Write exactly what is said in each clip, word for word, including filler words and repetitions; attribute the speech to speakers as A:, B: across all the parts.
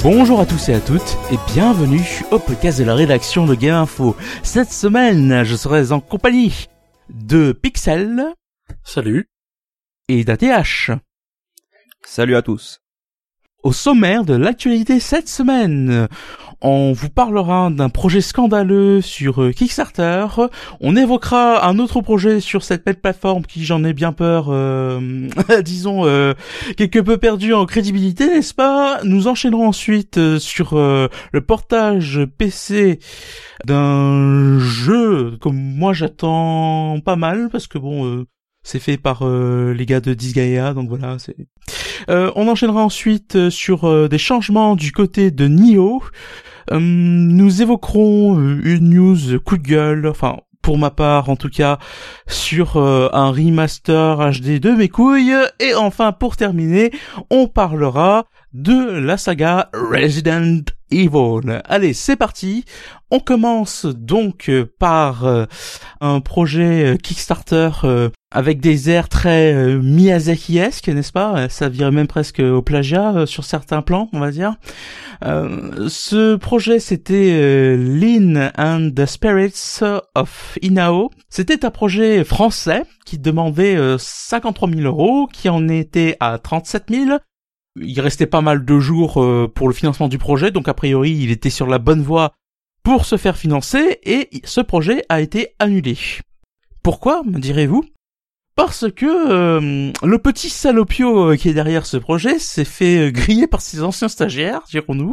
A: Bonjour à tous et à toutes et bienvenue au podcast de la rédaction de Game Info. Cette semaine, je serai en compagnie de Pixel.
B: Salut.
A: Et d'A T H.
C: Salut à tous.
A: Au sommaire de l'actualité cette semaine, on vous parlera d'un projet scandaleux sur Kickstarter. On évoquera un autre projet sur cette même plateforme qui, j'en ai bien peur, euh, disons, euh, quelque peu perdu en crédibilité, n'est-ce pas? Nous enchaînerons ensuite euh, sur euh, le portage P C d'un jeu comme moi j'attends pas mal parce que bon... Euh, c'est fait par euh, les gars de Disgaea, donc voilà. C'est. Euh, on enchaînera ensuite euh, sur euh, des changements du côté de Nioh. Euh, nous évoquerons euh, une news coup de gueule, enfin pour ma part en tout cas, sur euh, un remaster H D de mes couilles. Et enfin pour terminer, on parlera de la saga Resident Evil. Allez, c'est parti. On commence donc par euh, un projet Kickstarter euh, avec des airs très euh, Miyazaki-esque, n'est-ce pas? Ça virait même presque au plagiat euh, sur certains plans, on va dire. Euh, ce projet, c'était euh, Lyn and the Spirits of Inao. C'était un projet français qui demandait euh, cinquante-trois mille euros, qui en était à trente-sept mille. Il restait pas mal de jours euh, pour le financement du projet, donc a priori, il était sur la bonne voie pour se faire financer, et ce projet a été annulé. Pourquoi, me direz-vous? Parce que euh, le petit salopio qui est derrière ce projet s'est fait griller par ses anciens stagiaires, dirons-nous,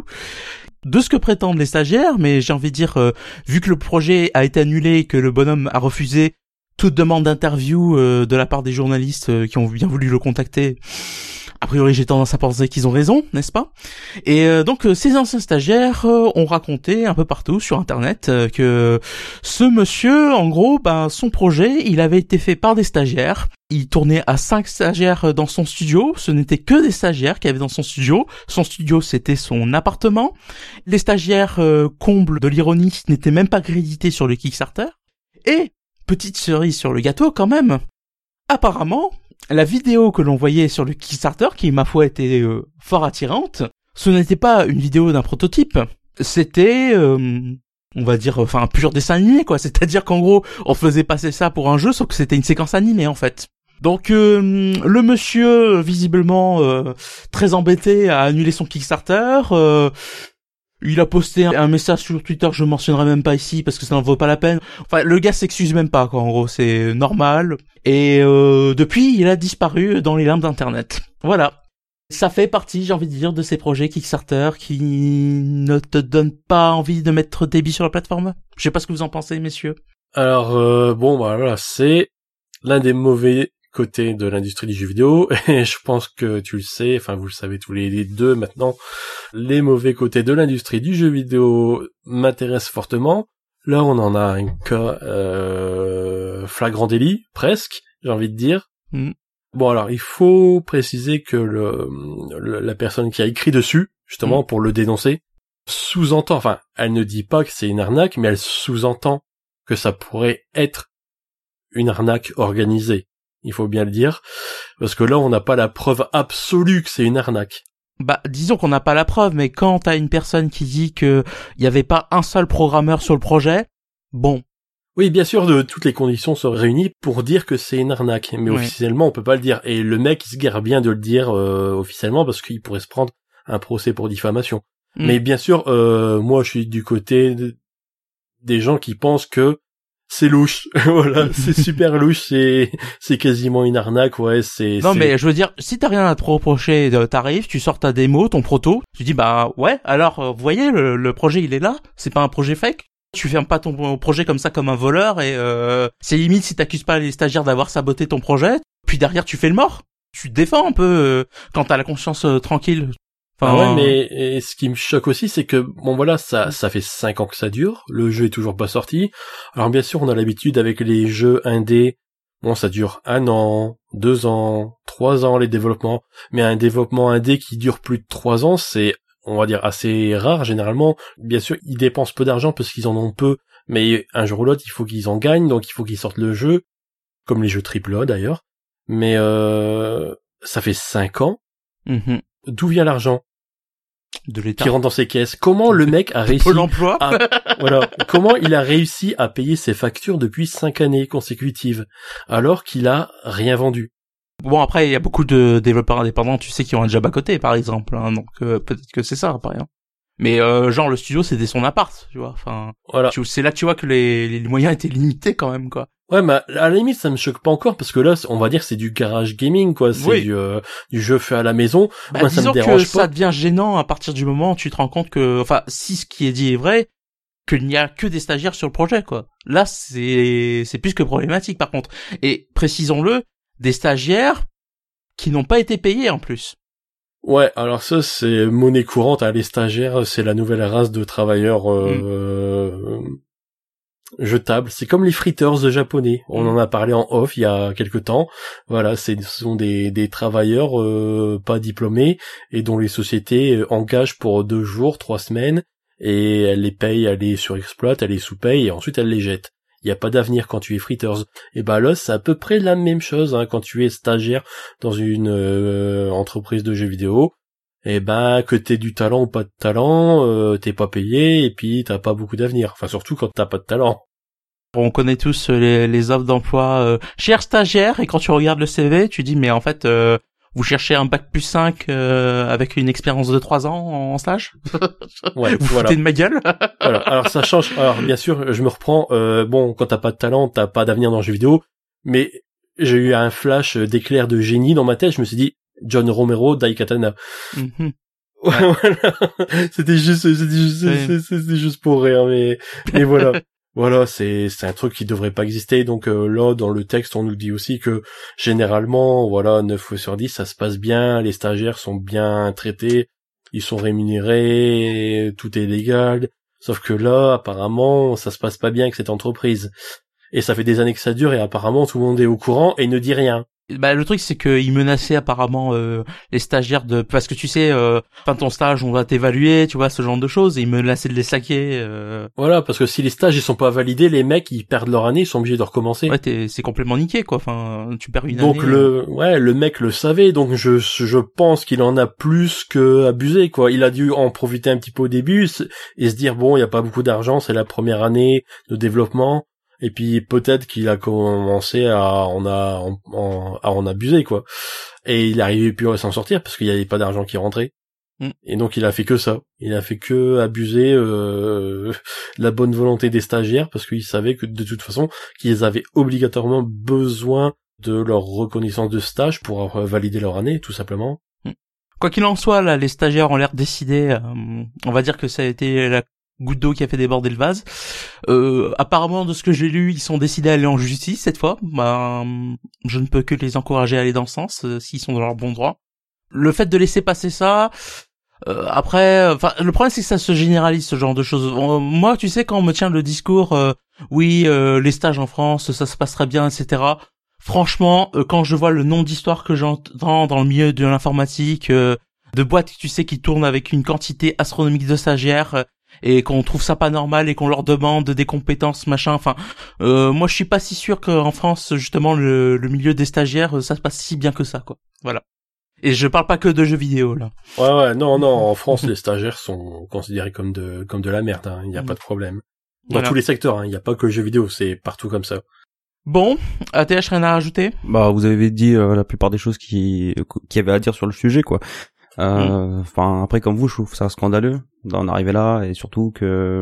A: de ce que prétendent les stagiaires, mais j'ai envie de dire, euh, vu que le projet a été annulé et que le bonhomme a refusé toute demande d'interview euh, de la part des journalistes euh, qui ont bien voulu le contacter, a priori j'ai tendance à penser qu'ils ont raison, n'est-ce pas? Et euh, donc euh, ces anciens stagiaires euh, ont raconté un peu partout sur internet euh, que ce monsieur, en gros, ben son projet, il avait été fait par des stagiaires. Il tournait à cinq stagiaires dans son studio, ce n'était que des stagiaires qu'il y avait dans son studio. Son studio, c'était son appartement. Les stagiaires, euh, comble de l'ironie, n'étaient même pas crédités sur le Kickstarter. Et, petite cerise sur le gâteau quand même, apparemment, la vidéo que l'on voyait sur le Kickstarter, qui ma foi était euh, fort attirante, ce n'était pas une vidéo d'un prototype, c'était, euh, on va dire, enfin un pur dessin animé quoi. C'est-à-dire qu'en gros, on faisait passer ça pour un jeu, sauf que c'était une séquence animée en fait. Donc euh, le monsieur, visiblement euh, très embêté, a annulé son Kickstarter. Euh, Il a posté un message sur Twitter, je mentionnerai même pas ici parce que ça n'en vaut pas la peine. Enfin, le gars s'excuse même pas, quoi, en gros, c'est normal. Et euh, depuis, il a disparu dans les limbes d'internet. Voilà. Ça fait partie, j'ai envie de dire, de ces projets Kickstarter qui ne te donnent pas envie de mettre des billes sur la plateforme. Je sais pas ce que vous en pensez, messieurs.
B: Alors, euh, bon, bah voilà, c'est l'un des mauvais côtés de l'industrie du jeu vidéo, et je pense que tu le sais, enfin vous le savez tous les deux maintenant, les mauvais côtés de l'industrie du jeu vidéo m'intéressent fortement. Là, on en a un cas euh, flagrant délit, presque, j'ai envie de dire.
A: Mm.
B: Bon, alors, il faut préciser que le, le la personne qui a écrit dessus, justement, mm. pour le dénoncer, sous-entend, enfin, elle ne dit pas que c'est une arnaque, mais elle sous-entend que ça pourrait être une arnaque organisée. Il faut bien le dire, parce que là, on n'a pas la preuve absolue que c'est une arnaque.
A: Bah, disons qu'on n'a pas la preuve, mais quand t'as une personne qui dit que il y avait pas un seul programmeur sur le projet, bon.
B: Oui, bien sûr, de toutes les conditions sont réunies pour dire que c'est une arnaque, mais oui. Officiellement, on peut pas le dire. Et le mec, il se gare bien de le dire euh, officiellement, parce qu'il pourrait se prendre un procès pour diffamation. Mm. Mais bien sûr, euh, moi, je suis du côté de... des gens qui pensent que c'est louche, voilà, c'est super louche, c'est c'est quasiment une arnaque, ouais, c'est...
A: Non
B: c'est...
A: mais je veux dire, si t'as rien à te reprocher, t'arrives, tu sors ta démo, ton proto, tu dis bah ouais, alors vous voyez, le, le projet il est là, c'est pas un projet fake. Tu fermes pas ton projet comme ça comme un voleur et euh, c'est limite si t'accuses pas les stagiaires d'avoir saboté ton projet, puis derrière tu fais le mort, tu te défends un peu euh, quand t'as la conscience euh, tranquille.
B: Enfin, ah ouais, mais et ce qui me choque aussi, c'est que bon voilà, ça ça fait cinq ans que ça dure, le jeu est toujours pas sorti. Alors bien sûr, on a l'habitude avec les jeux indés, bon ça dure un an, deux ans, trois ans les développements, mais un développement indé qui dure plus de trois ans, c'est on va dire assez rare généralement. Bien sûr, ils dépensent peu d'argent parce qu'ils en ont peu, mais un jour ou l'autre, il faut qu'ils en gagnent, donc il faut qu'ils sortent le jeu, comme les jeux triple A d'ailleurs. Mais euh, ça fait cinq ans.
A: Mmh.
B: D'où vient l'argent?
A: de l'État
B: qui rentre dans ses caisses. Comment le mec a réussi
A: Pôle emploi
B: à, voilà, comment il a réussi à payer ses factures depuis cinq années consécutives alors qu'il a rien vendu?
A: Bon, après, il y a beaucoup de développeurs indépendants, tu sais, qui ont un job à côté, par exemple, hein, donc euh, peut-être que c'est ça, par exemple. Mais euh, genre, le studio, c'était son appart, tu vois, enfin...
B: Voilà.
A: Tu, c'est là que tu vois que les, les moyens étaient limités, quand même, quoi.
B: Ouais, mais à la limite, ça me choque pas encore, parce que là, on va dire que c'est du garage gaming, quoi, c'est
A: oui.
B: du, euh, du jeu fait à la maison.
A: Bah,
B: Moi, ça
A: disons
B: me dérange
A: que
B: pas.
A: ça devient gênant à partir du moment où tu te rends compte que... Enfin, si ce qui est dit est vrai, qu'il n'y a que des stagiaires sur le projet, quoi. Là, c'est c'est plus que problématique, par contre. Et, précisons-le, des stagiaires qui n'ont pas été payés, en plus.
B: Ouais, alors ça, c'est monnaie courante, hein, les stagiaires, c'est la nouvelle race de travailleurs euh, mm. jetables. C'est comme les fritteurs japonais. On mm. en a parlé en off il y a quelque temps. Voilà, c'est, ce sont des, des travailleurs euh, pas diplômés et dont les sociétés engagent pour deux jours, trois semaines, et elles les payent, elles les surexploitent, elles les sous-payent, et ensuite elles les jettent. Il n'y a pas d'avenir quand tu es fritters. Et bah là, c'est à peu près la même chose, hein, quand tu es stagiaire dans une euh, entreprise de jeux vidéo. Et ben, que t'aies du talent ou pas de talent, euh, t'es pas payé, et puis t'as pas beaucoup d'avenir. Enfin, surtout quand t'as pas de talent.
A: On connaît tous les, les offres d'emploi euh, cher stagiaire, et quand tu regardes le C V, tu dis, mais en fait... Euh... Vous cherchez un bac plus cinq euh, avec une expérience de trois ans en stage?
B: Ouais,
A: vous
B: voilà.
A: foutez de ma gueule?
B: Voilà. Alors ça change. Alors bien sûr, je me reprends. Euh, bon, quand t'as pas de talent, t'as pas d'avenir dans le jeu vidéo. Mais j'ai eu un flash d'éclair de génie dans ma tête. Je me suis dit, John Romero, Daikatana.
A: Mm-hmm.
B: Ouais. Voilà. C'était juste, c'était juste, ouais. c'était juste pour rire, mais, mais voilà. Voilà, c'est c'est un truc qui devrait pas exister. Donc euh, là, dans le texte, on nous dit aussi que généralement, voilà, neuf fois sur dix, ça se passe bien, les stagiaires sont bien traités, ils sont rémunérés, tout est légal. Sauf que là, apparemment, ça se passe pas bien avec cette entreprise. Et ça fait des années que ça dure et apparemment tout le monde est au courant et ne dit rien.
A: Bah le truc c'est que ils menaçaient apparemment euh, les stagiaires de parce que tu sais euh, fin de ton stage on va t'évaluer, tu vois, ce genre de choses, et ils menaçaient de les saquer. Euh...
B: Voilà, parce que si les stages ils sont pas validés, les mecs ils perdent leur année, ils sont obligés de recommencer.
A: Ouais, t'es, c'est complètement niqué quoi. Enfin, tu perds une
B: donc
A: année.
B: Donc le euh... ouais, le mec le savait, donc je je pense qu'il en a plus que abusé quoi. Il a dû en profiter un petit peu au début et se dire bon, il y a pas beaucoup d'argent, c'est la première année de développement. Et puis peut-être qu'il a commencé à en a en, en, à en abuser quoi. Et il arrivait plus à s'en sortir parce qu'il y avait pas d'argent qui rentrait. Mm. Et donc il a fait que ça. Il a fait que abuser euh, la bonne volonté des stagiaires parce qu'il savait que de toute façon qu'ils avaient obligatoirement besoin de leur reconnaissance de stage pour valider leur année tout simplement.
A: Mm. Quoi qu'il en soit, là les stagiaires ont l'air décidés. Euh, on va dire que ça a été la goutte d'eau qui a fait déborder le vase. Euh, apparemment, de ce que j'ai lu, ils sont décidés à aller en justice cette fois. Bah, je ne peux que les encourager à aller dans ce sens, euh, s'ils sont dans leur bon droit. Le fait de laisser passer ça, euh, après, enfin, le problème c'est que ça se généralise ce genre de choses. On, moi, tu sais, quand on me tient le discours, euh, oui, euh, les stages en France, ça se passerait bien, et cetera. Franchement, euh, quand je vois le nombre d'histoires que j'entends dans le milieu de l'informatique, euh, de boîtes, tu sais, qui tournent avec une quantité astronomique de stagiaires. Euh, et qu'on trouve ça pas normal et qu'on leur demande des compétences machin, enfin euh, moi je suis pas si sûr qu'en France justement le, le milieu des stagiaires ça se passe si bien que ça quoi. Voilà. Et je parle pas que de jeux vidéo là.
B: Ouais ouais, non non, en France les stagiaires sont considérés comme de comme de la merde, hein, il y a mmh. pas de problème. Dans voilà. tous les secteurs, hein, il y a pas que le jeu vidéo, c'est partout comme ça.
A: Bon, A T H, rien à rajouter?
C: Bah vous avez dit euh, la plupart des choses qui qui avaient à dire sur le sujet quoi. Enfin, euh, mmh. après comme vous, je trouve ça scandaleux d'en arriver là, et surtout que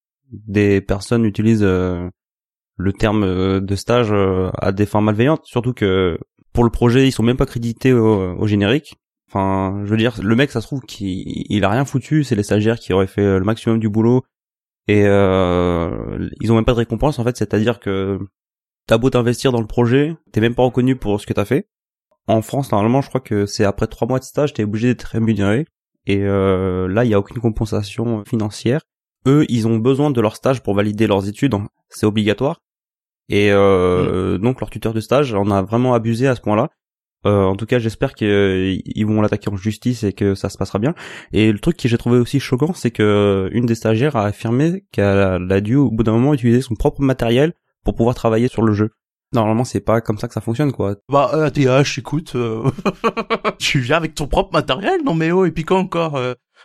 C: des personnes utilisent euh, le terme de stage euh, à des fins malveillantes. Surtout que pour le projet, ils sont même pas crédités au, au générique. Enfin, je veux dire, le mec, ça se trouve qu'il il a rien foutu. C'est les stagiaires qui auraient fait le maximum du boulot et euh, ils ont même pas de récompense en fait. C'est-à-dire que t'as beau t'investir dans le projet, t'es même pas reconnu pour ce que t'as fait. En France, normalement, je crois que c'est après trois mois de stage, t'es obligé d'être rémunéré. Et euh, là, il y a aucune compensation financière. Eux, ils ont besoin de leur stage pour valider leurs études. C'est obligatoire. Et euh, mmh. donc, leur tuteur de stage en a vraiment abusé à ce point-là. Euh, en tout cas, j'espère qu'ils euh, vont l'attaquer en justice et que ça se passera bien. Et le truc que j'ai trouvé aussi choquant, c'est que une des stagiaires a affirmé qu'elle a dû, au bout d'un moment, utiliser son propre matériel pour pouvoir travailler sur le jeu. Normalement, c'est pas comme ça que ça fonctionne, quoi.
A: Bah, A T H, écoute, euh... tu viens avec ton propre matériel, non mais oh, et puis quand encore, euh...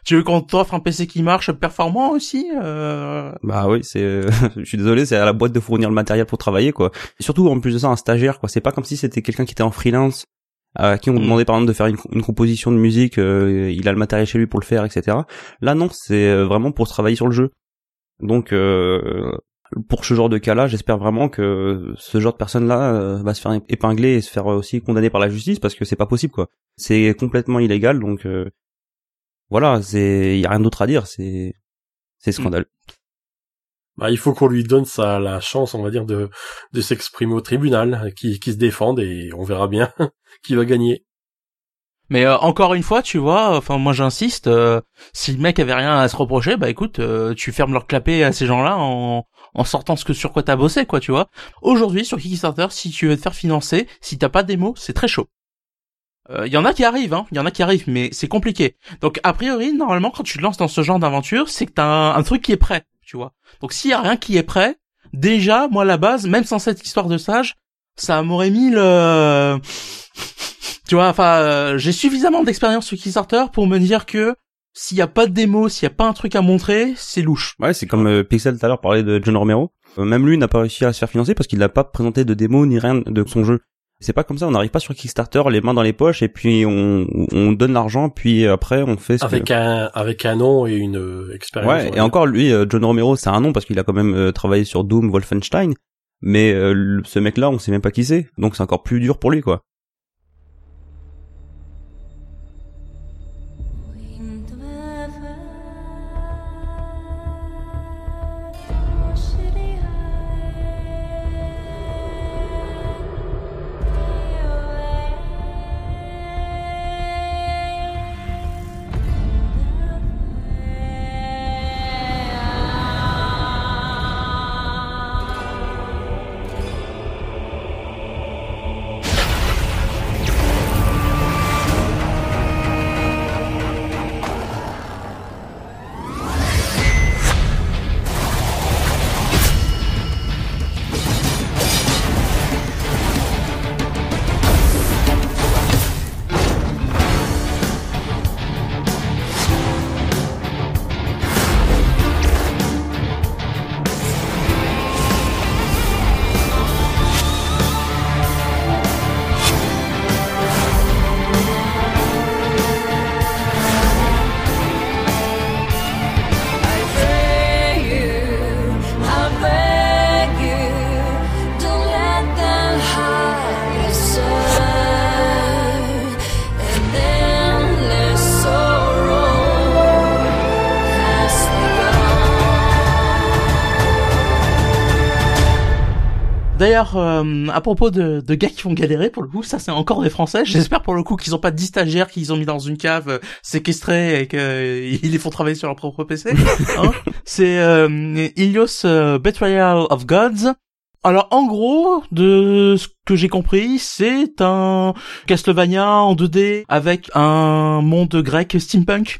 A: Tu veux qu'on t'offre un P C qui marche, performant aussi euh...
C: Bah oui, c'est. Euh, je suis désolé, c'est à la boîte de fournir le matériel pour travailler, quoi. Et surtout, en plus de ça, un stagiaire, quoi. C'est pas comme si c'était quelqu'un qui était en freelance, à qui on demandait par exemple de faire une, une composition de musique. Euh, il a le matériel chez lui pour le faire, et cetera. Là, non, c'est vraiment pour travailler sur le jeu. Donc, euh, pour ce genre de cas-là, j'espère vraiment que ce genre de personne-là euh, va se faire épingler et se faire aussi condamner par la justice, parce que c'est pas possible, quoi. C'est complètement illégal, donc. Euh, Voilà, c'est, y a rien d'autre à dire, c'est, c'est scandaleux.
B: Bah, il faut qu'on lui donne ça, la chance, on va dire, de, de s'exprimer au tribunal, qui, qui se défende, et on verra bien qui va gagner.
A: Mais euh, encore une fois, tu vois, enfin moi j'insiste, euh, si le mec avait rien à se reprocher, bah écoute, euh, tu fermes leur clapet à ces gens-là en, en sortant ce que sur quoi t'as bossé, quoi, tu vois. Aujourd'hui, sur Kickstarter, si tu veux te faire financer, si t'as pas de démo, c'est très chaud. Il euh, y en a qui arrivent, hein, il y en a qui arrivent, mais c'est compliqué. Donc a priori, normalement, quand tu te lances dans ce genre d'aventure, c'est que t'as un, un truc qui est prêt, tu vois. Donc s'il y a rien qui est prêt, déjà, moi à la base, même sans cette histoire de sage, ça m'aurait mis le, tu vois, enfin, euh, j'ai suffisamment d'expérience sur Kickstarter pour me dire que s'il y a pas de démo, s'il y a pas un truc à montrer, c'est louche.
C: Ouais, c'est comme euh, Pixel tout à l'heure parlait de John Romero. Euh, même lui n'a pas réussi à se faire financer parce qu'il n'a pas présenté de démo ni rien de son jeu. C'est pas comme ça, on n'arrive pas sur Kickstarter les mains dans les poches et puis on, on donne l'argent puis après on fait ce
B: avec
C: que...
B: un avec un nom et une euh, expérience.
C: Ouais, et encore lui, John Romero, c'est un nom parce qu'il a quand même euh, travaillé sur Doom, Wolfenstein, mais euh, le, ce mec-là, on sait même pas qui c'est, donc c'est encore plus dur pour lui, quoi.
A: D'ailleurs, euh, à propos de, de gars qui vont galérer, pour le coup, ça c'est encore des Français. J'espère pour le coup qu'ils ont pas dix stagiaires qu'ils ont mis dans une cave euh, séquestrés et qu'ils euh, les font travailler sur leur propre P C. Hein. C'est euh, Ilios euh, Betrayal of Gods. Alors en gros, de ce que j'ai compris, c'est un Castlevania en deux D avec un monde grec steampunk.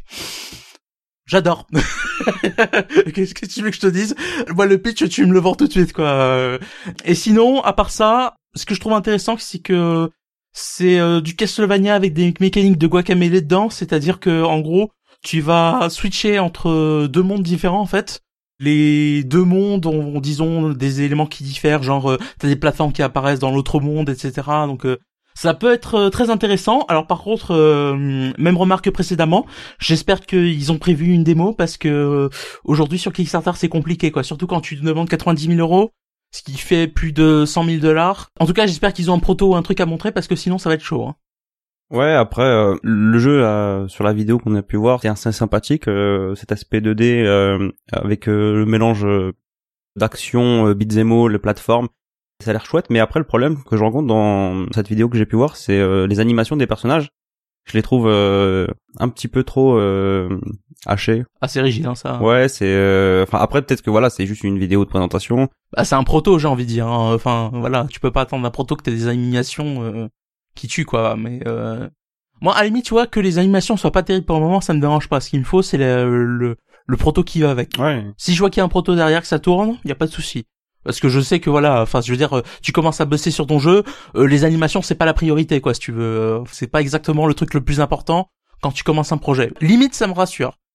A: J'adore. Qu'est-ce que tu veux que je te dise? Moi, le pitch, tu me le vends tout de suite, quoi. Et sinon, à part ça, ce que je trouve intéressant, c'est que c'est euh, du Castlevania avec des mécaniques de Guacamelee dedans, c'est-à-dire que, en gros, tu vas switcher entre deux mondes différents, en fait. Les deux mondes ont, disons, des éléments qui diffèrent, genre, euh, t'as des plateformes qui apparaissent dans l'autre monde, et cetera. Donc, euh, ça peut être euh, très intéressant. Alors par contre, euh, même remarque que précédemment, j'espère qu'ils ont prévu une démo parce que euh, aujourd'hui sur Kickstarter c'est compliqué, quoi. Surtout quand tu demandes quatre-vingt-dix mille euros, ce qui fait plus de cent mille dollars. En tout cas, j'espère qu'ils ont un proto ou un truc à montrer parce que sinon ça va être chaud. Hein.
C: Ouais, après euh, le jeu euh, sur la vidéo qu'on a pu voir, c'est assez sympathique, euh, cet aspect deux D euh, avec euh, le mélange euh, d'action, euh, beat'em all, les plateformes. Ça a l'air chouette, mais après le problème que je rencontre dans cette vidéo que j'ai pu voir, c'est euh, les animations des personnages. Je les trouve euh, un petit peu trop euh, hachées.
A: Assez rigide, hein, ça.
C: Ouais, c'est. Euh... Enfin après peut-être que voilà, c'est juste une vidéo de présentation.
A: Bah c'est un proto, j'ai envie de dire. Hein. Enfin voilà, tu peux pas attendre d'un proto que t'aies des animations euh, qui tuent, quoi. Mais euh... moi, à la limite, tu vois, que les animations soient pas terribles pour le moment, ça me dérange pas. Ce qu'il me faut, c'est le, le le proto qui va avec.
C: Ouais.
A: Si je vois qu'il y a un proto derrière que ça tourne, y a pas de souci. Parce que je sais que voilà, enfin je veux dire, tu commences à bosser sur ton jeu, euh, les animations c'est pas la priorité, quoi, si tu veux, c'est pas exactement le truc le plus important quand tu commences un projet. Limite ça me rassure.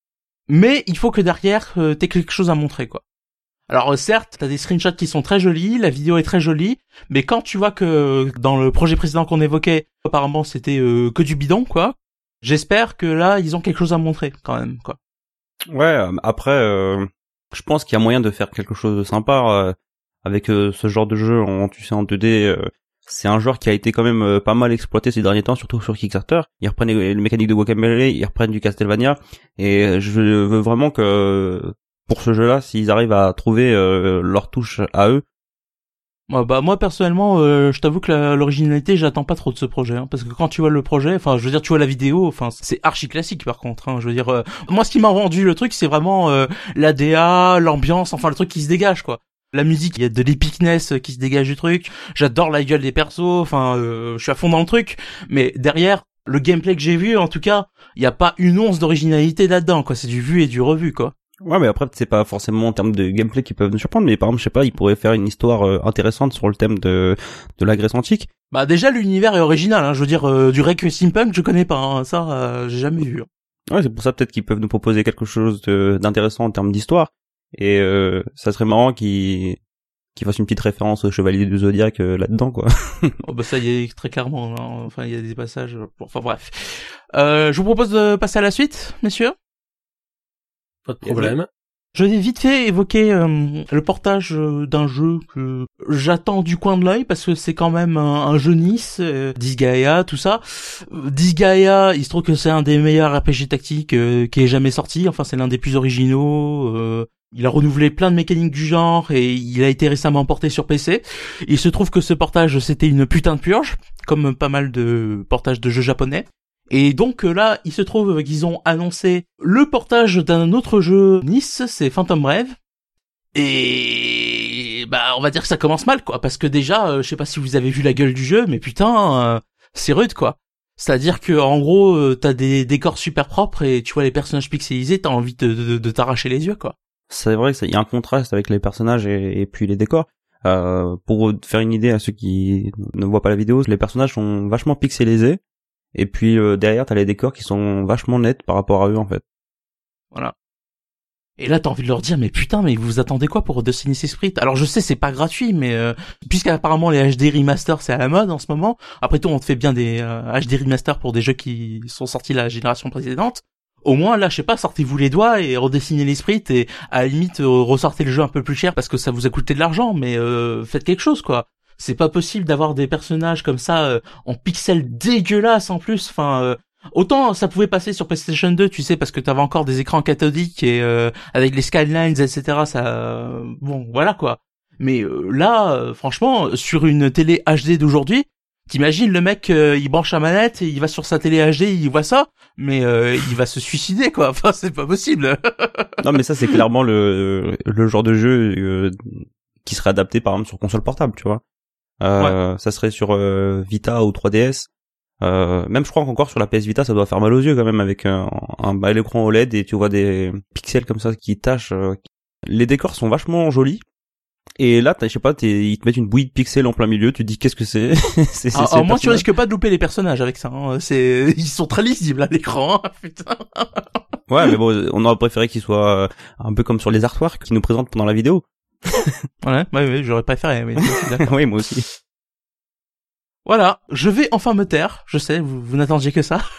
A: mais il faut que derrière euh, t'aies quelque chose à montrer, quoi. Alors euh, certes, t'as des screenshots qui sont très jolis, la vidéo est très jolie, mais quand tu vois que dans le projet précédent qu'on évoquait, apparemment c'était euh, que du bidon, quoi. J'espère que là ils ont quelque chose à montrer quand même, quoi.
C: Ouais, euh, après, euh, je pense qu'il y a moyen de faire quelque chose de sympa euh, avec euh, ce genre de jeu en, tu sais, en deux D. Euh, c'est un genre qui a été quand même euh, pas mal exploité ces derniers temps, surtout sur Kickstarter. Ils reprennent les, les mécaniques de Guacamelee, ils reprennent du Castlevania, et je veux vraiment que pour ce jeu-là, s'ils arrivent à trouver euh, leur touche à eux.
A: Ouais, bah moi personnellement, euh, je t'avoue que la, l'originalité, j'attends pas trop de ce projet, hein, parce que quand tu vois le projet, enfin, je veux dire, tu vois la vidéo, enfin, c'est archi classique par contre. Hein, je veux dire, euh, moi, ce qui m'a rendu le truc, c'est vraiment euh, l'A D A, l'ambiance, enfin, le truc qui se dégage, quoi. La musique, il y a de l'epicness qui se dégage du truc. J'adore la gueule des persos, enfin, euh, je suis à fond dans le truc. Mais derrière, le gameplay que j'ai vu, en tout cas, il y a pas une once d'originalité là-dedans, quoi. C'est du vu et du revu, quoi.
C: Ouais, mais après, c'est pas forcément en termes de gameplay qui peuvent nous surprendre, mais par exemple, je sais pas, ils pourraient faire une histoire euh, intéressante sur le thème de de la Grèce antique.
A: Bah déjà, l'univers est original, hein. Je veux dire, euh, du Requiem Steampunk, je connais pas, hein. Ça, euh, j'ai jamais vu.
C: Ouais, c'est pour ça peut-être qu'ils peuvent nous proposer quelque chose de, d'intéressant en termes d'histoire. Et euh, ça serait marrant qu'ils qu'ils fassent une petite référence au Chevalier du Zodiaque euh, là-dedans, quoi.
A: Oh bah ça y est, très clairement. Hein. Enfin, il y a des passages. Enfin bref. Euh, je vous propose de passer à la suite, messieurs.
B: Pas de problème.
A: Je vais vite fait évoquer euh, le portage euh, d'un jeu que j'attends du coin de l'œil parce que c'est quand même un, un jeu Nice, euh, Disgaea, tout ça. Euh, Disgaea, il se trouve que c'est un des meilleurs R P G tactiques euh, qui ait jamais sorti. Enfin, c'est l'un des plus originaux. Euh, il a renouvelé plein de mécaniques du genre et il a été récemment porté sur P C. Il se trouve que ce portage, c'était une putain de purge, comme pas mal de portages de jeux japonais. Et donc là, il se trouve qu'ils ont annoncé le portage d'un autre jeu Nice, c'est Phantom Brave. Et bah on va dire que ça commence mal, quoi, parce que déjà, euh, je sais pas si vous avez vu la gueule du jeu, mais putain, euh, c'est rude, quoi. C'est-à-dire que en gros, euh, t'as des décors super propres et tu vois les personnages pixelisés, t'as envie de, de, de t'arracher les yeux, quoi.
C: C'est vrai qu'il y a un contraste avec les personnages et, et puis les décors. Euh, pour faire une idée à ceux qui ne voient pas la vidéo, les personnages sont vachement pixelisés. Et puis euh, derrière t'as les décors qui sont vachement nets par rapport à eux en fait.
A: Voilà. Et là t'as envie de leur dire mais putain mais vous attendez quoi pour Destiny Spirit? Alors je sais c'est pas gratuit mais euh, puisqu'apparemment les H D remaster c'est à la mode en ce moment. Après tout on te fait bien des euh, H D remaster pour des jeux qui sont sortis la génération précédente. Au moins là je sais pas, sortez-vous les doigts et redessinez l'esprit et à la limite euh, ressortez le jeu un peu plus cher parce que ça vous a coûté de l'argent mais euh, faites quelque chose quoi. C'est pas possible d'avoir des personnages comme ça euh, en pixels dégueulasses en plus. Enfin, euh, autant ça pouvait passer sur PlayStation deux, tu sais, parce que t'avais encore des écrans cathodiques et euh, avec les skylines, et cetera. Ça, euh, bon, voilà quoi. Mais euh, là, euh, franchement, sur une télé H D d'aujourd'hui, t'imagines le mec, euh, il branche la manette, et il va sur sa télé H D, il voit ça, mais euh, il va se suicider quoi. Enfin, c'est pas possible.
C: Non, mais ça c'est clairement le le genre de jeu euh, qui serait adapté par exemple sur console portable, tu vois. Euh, ouais. Ça serait sur euh, Vita ou trois D S. Euh, même je crois qu'encore sur la P S Vita ça doit faire mal aux yeux quand même avec un, un bel écran O L E D et tu vois des pixels comme ça qui tâchent. Euh. Les décors sont vachement jolis. Et là, je sais pas, ils te mettent une bouillie de pixels en plein milieu, tu te dis qu'est-ce que c'est, c'est, c'est
A: Alors, moi, tu risques pas de louper les personnages avec ça. Hein. C'est, ils sont très lisibles à l'écran. Hein, putain.
C: Ouais, mais bon, on aurait préféré qu'ils soient un peu comme sur les artworks qu'ils nous présentent pendant la vidéo.
A: Ouais, ouais, ouais, j'aurais préféré. Mais
C: oui, moi aussi.
A: Voilà, je vais enfin me taire. Je sais, vous, vous n'attendiez que ça.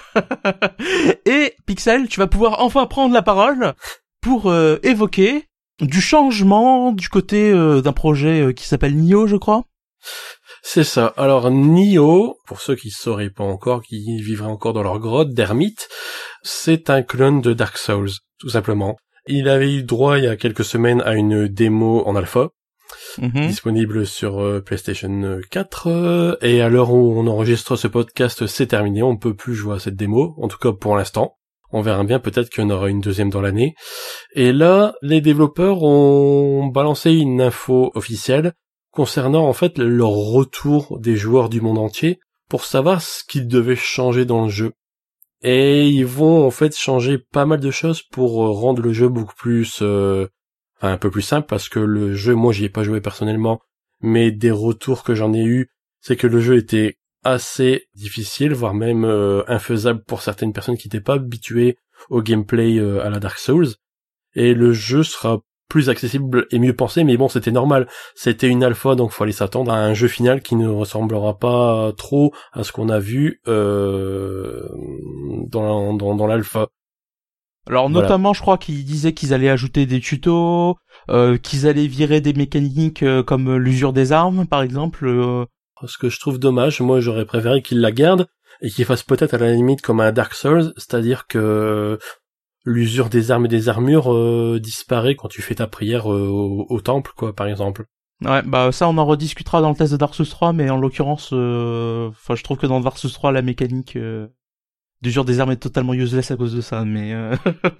A: Et Pixel, tu vas pouvoir enfin prendre la parole pour euh, évoquer du changement du côté euh, d'un projet euh, qui s'appelle Nioh, je crois.
B: C'est ça. Alors Nioh, pour ceux qui ne sauraient pas encore, qui vivraient encore dans leur grotte d'ermite, c'est un clone de Dark Souls, tout simplement. Il avait eu droit il y a quelques semaines à une démo en alpha, mm-hmm. disponible sur euh, PlayStation quatre, euh, et à l'heure où on enregistre ce podcast, c'est terminé, on ne peut plus jouer à cette démo, en tout cas pour l'instant. On verra bien, peut-être qu'il y en aura une deuxième dans l'année. Et là, les développeurs ont balancé une info officielle concernant en fait leur retour des joueurs du monde entier pour savoir ce qu'ils devaient changer dans le jeu. Et ils vont en fait changer pas mal de choses pour rendre le jeu beaucoup plus, euh, enfin un peu plus simple, parce que le jeu, moi j'y ai pas joué personnellement, mais des retours que j'en ai eu, c'est que le jeu était assez difficile, voire même euh, infaisable pour certaines personnes qui n'étaient pas habituées au gameplay euh, à la Dark Souls. et le jeu sera plus accessible et mieux pensé, mais bon, c'était normal. C'était une alpha, donc fallait s'attendre à un jeu final qui ne ressemblera pas trop à ce qu'on a vu euh, dans, dans, dans l'alpha.
A: Alors
B: Voilà.
A: notamment, je crois qu'ils disaient qu'ils allaient ajouter des tutos, euh, qu'ils allaient virer des mécaniques euh, comme l'usure des armes, par exemple. Euh...
B: Ce que je trouve dommage, moi j'aurais préféré qu'ils la gardent et qu'ils fassent peut-être à la limite comme un Dark Souls, c'est-à-dire que l'usure des armes et des armures euh, disparaît quand tu fais ta prière euh, au, au temple, quoi, par exemple.
A: Ouais, bah ça on en rediscutera dans le test de Dark Souls trois, mais en l'occurrence, enfin euh, je trouve que dans Dark Souls trois la mécanique euh, d'usure des armes est totalement useless à cause de ça. Mais euh...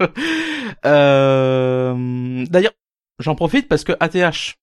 A: euh... d'ailleurs, j'en profite parce que A T H,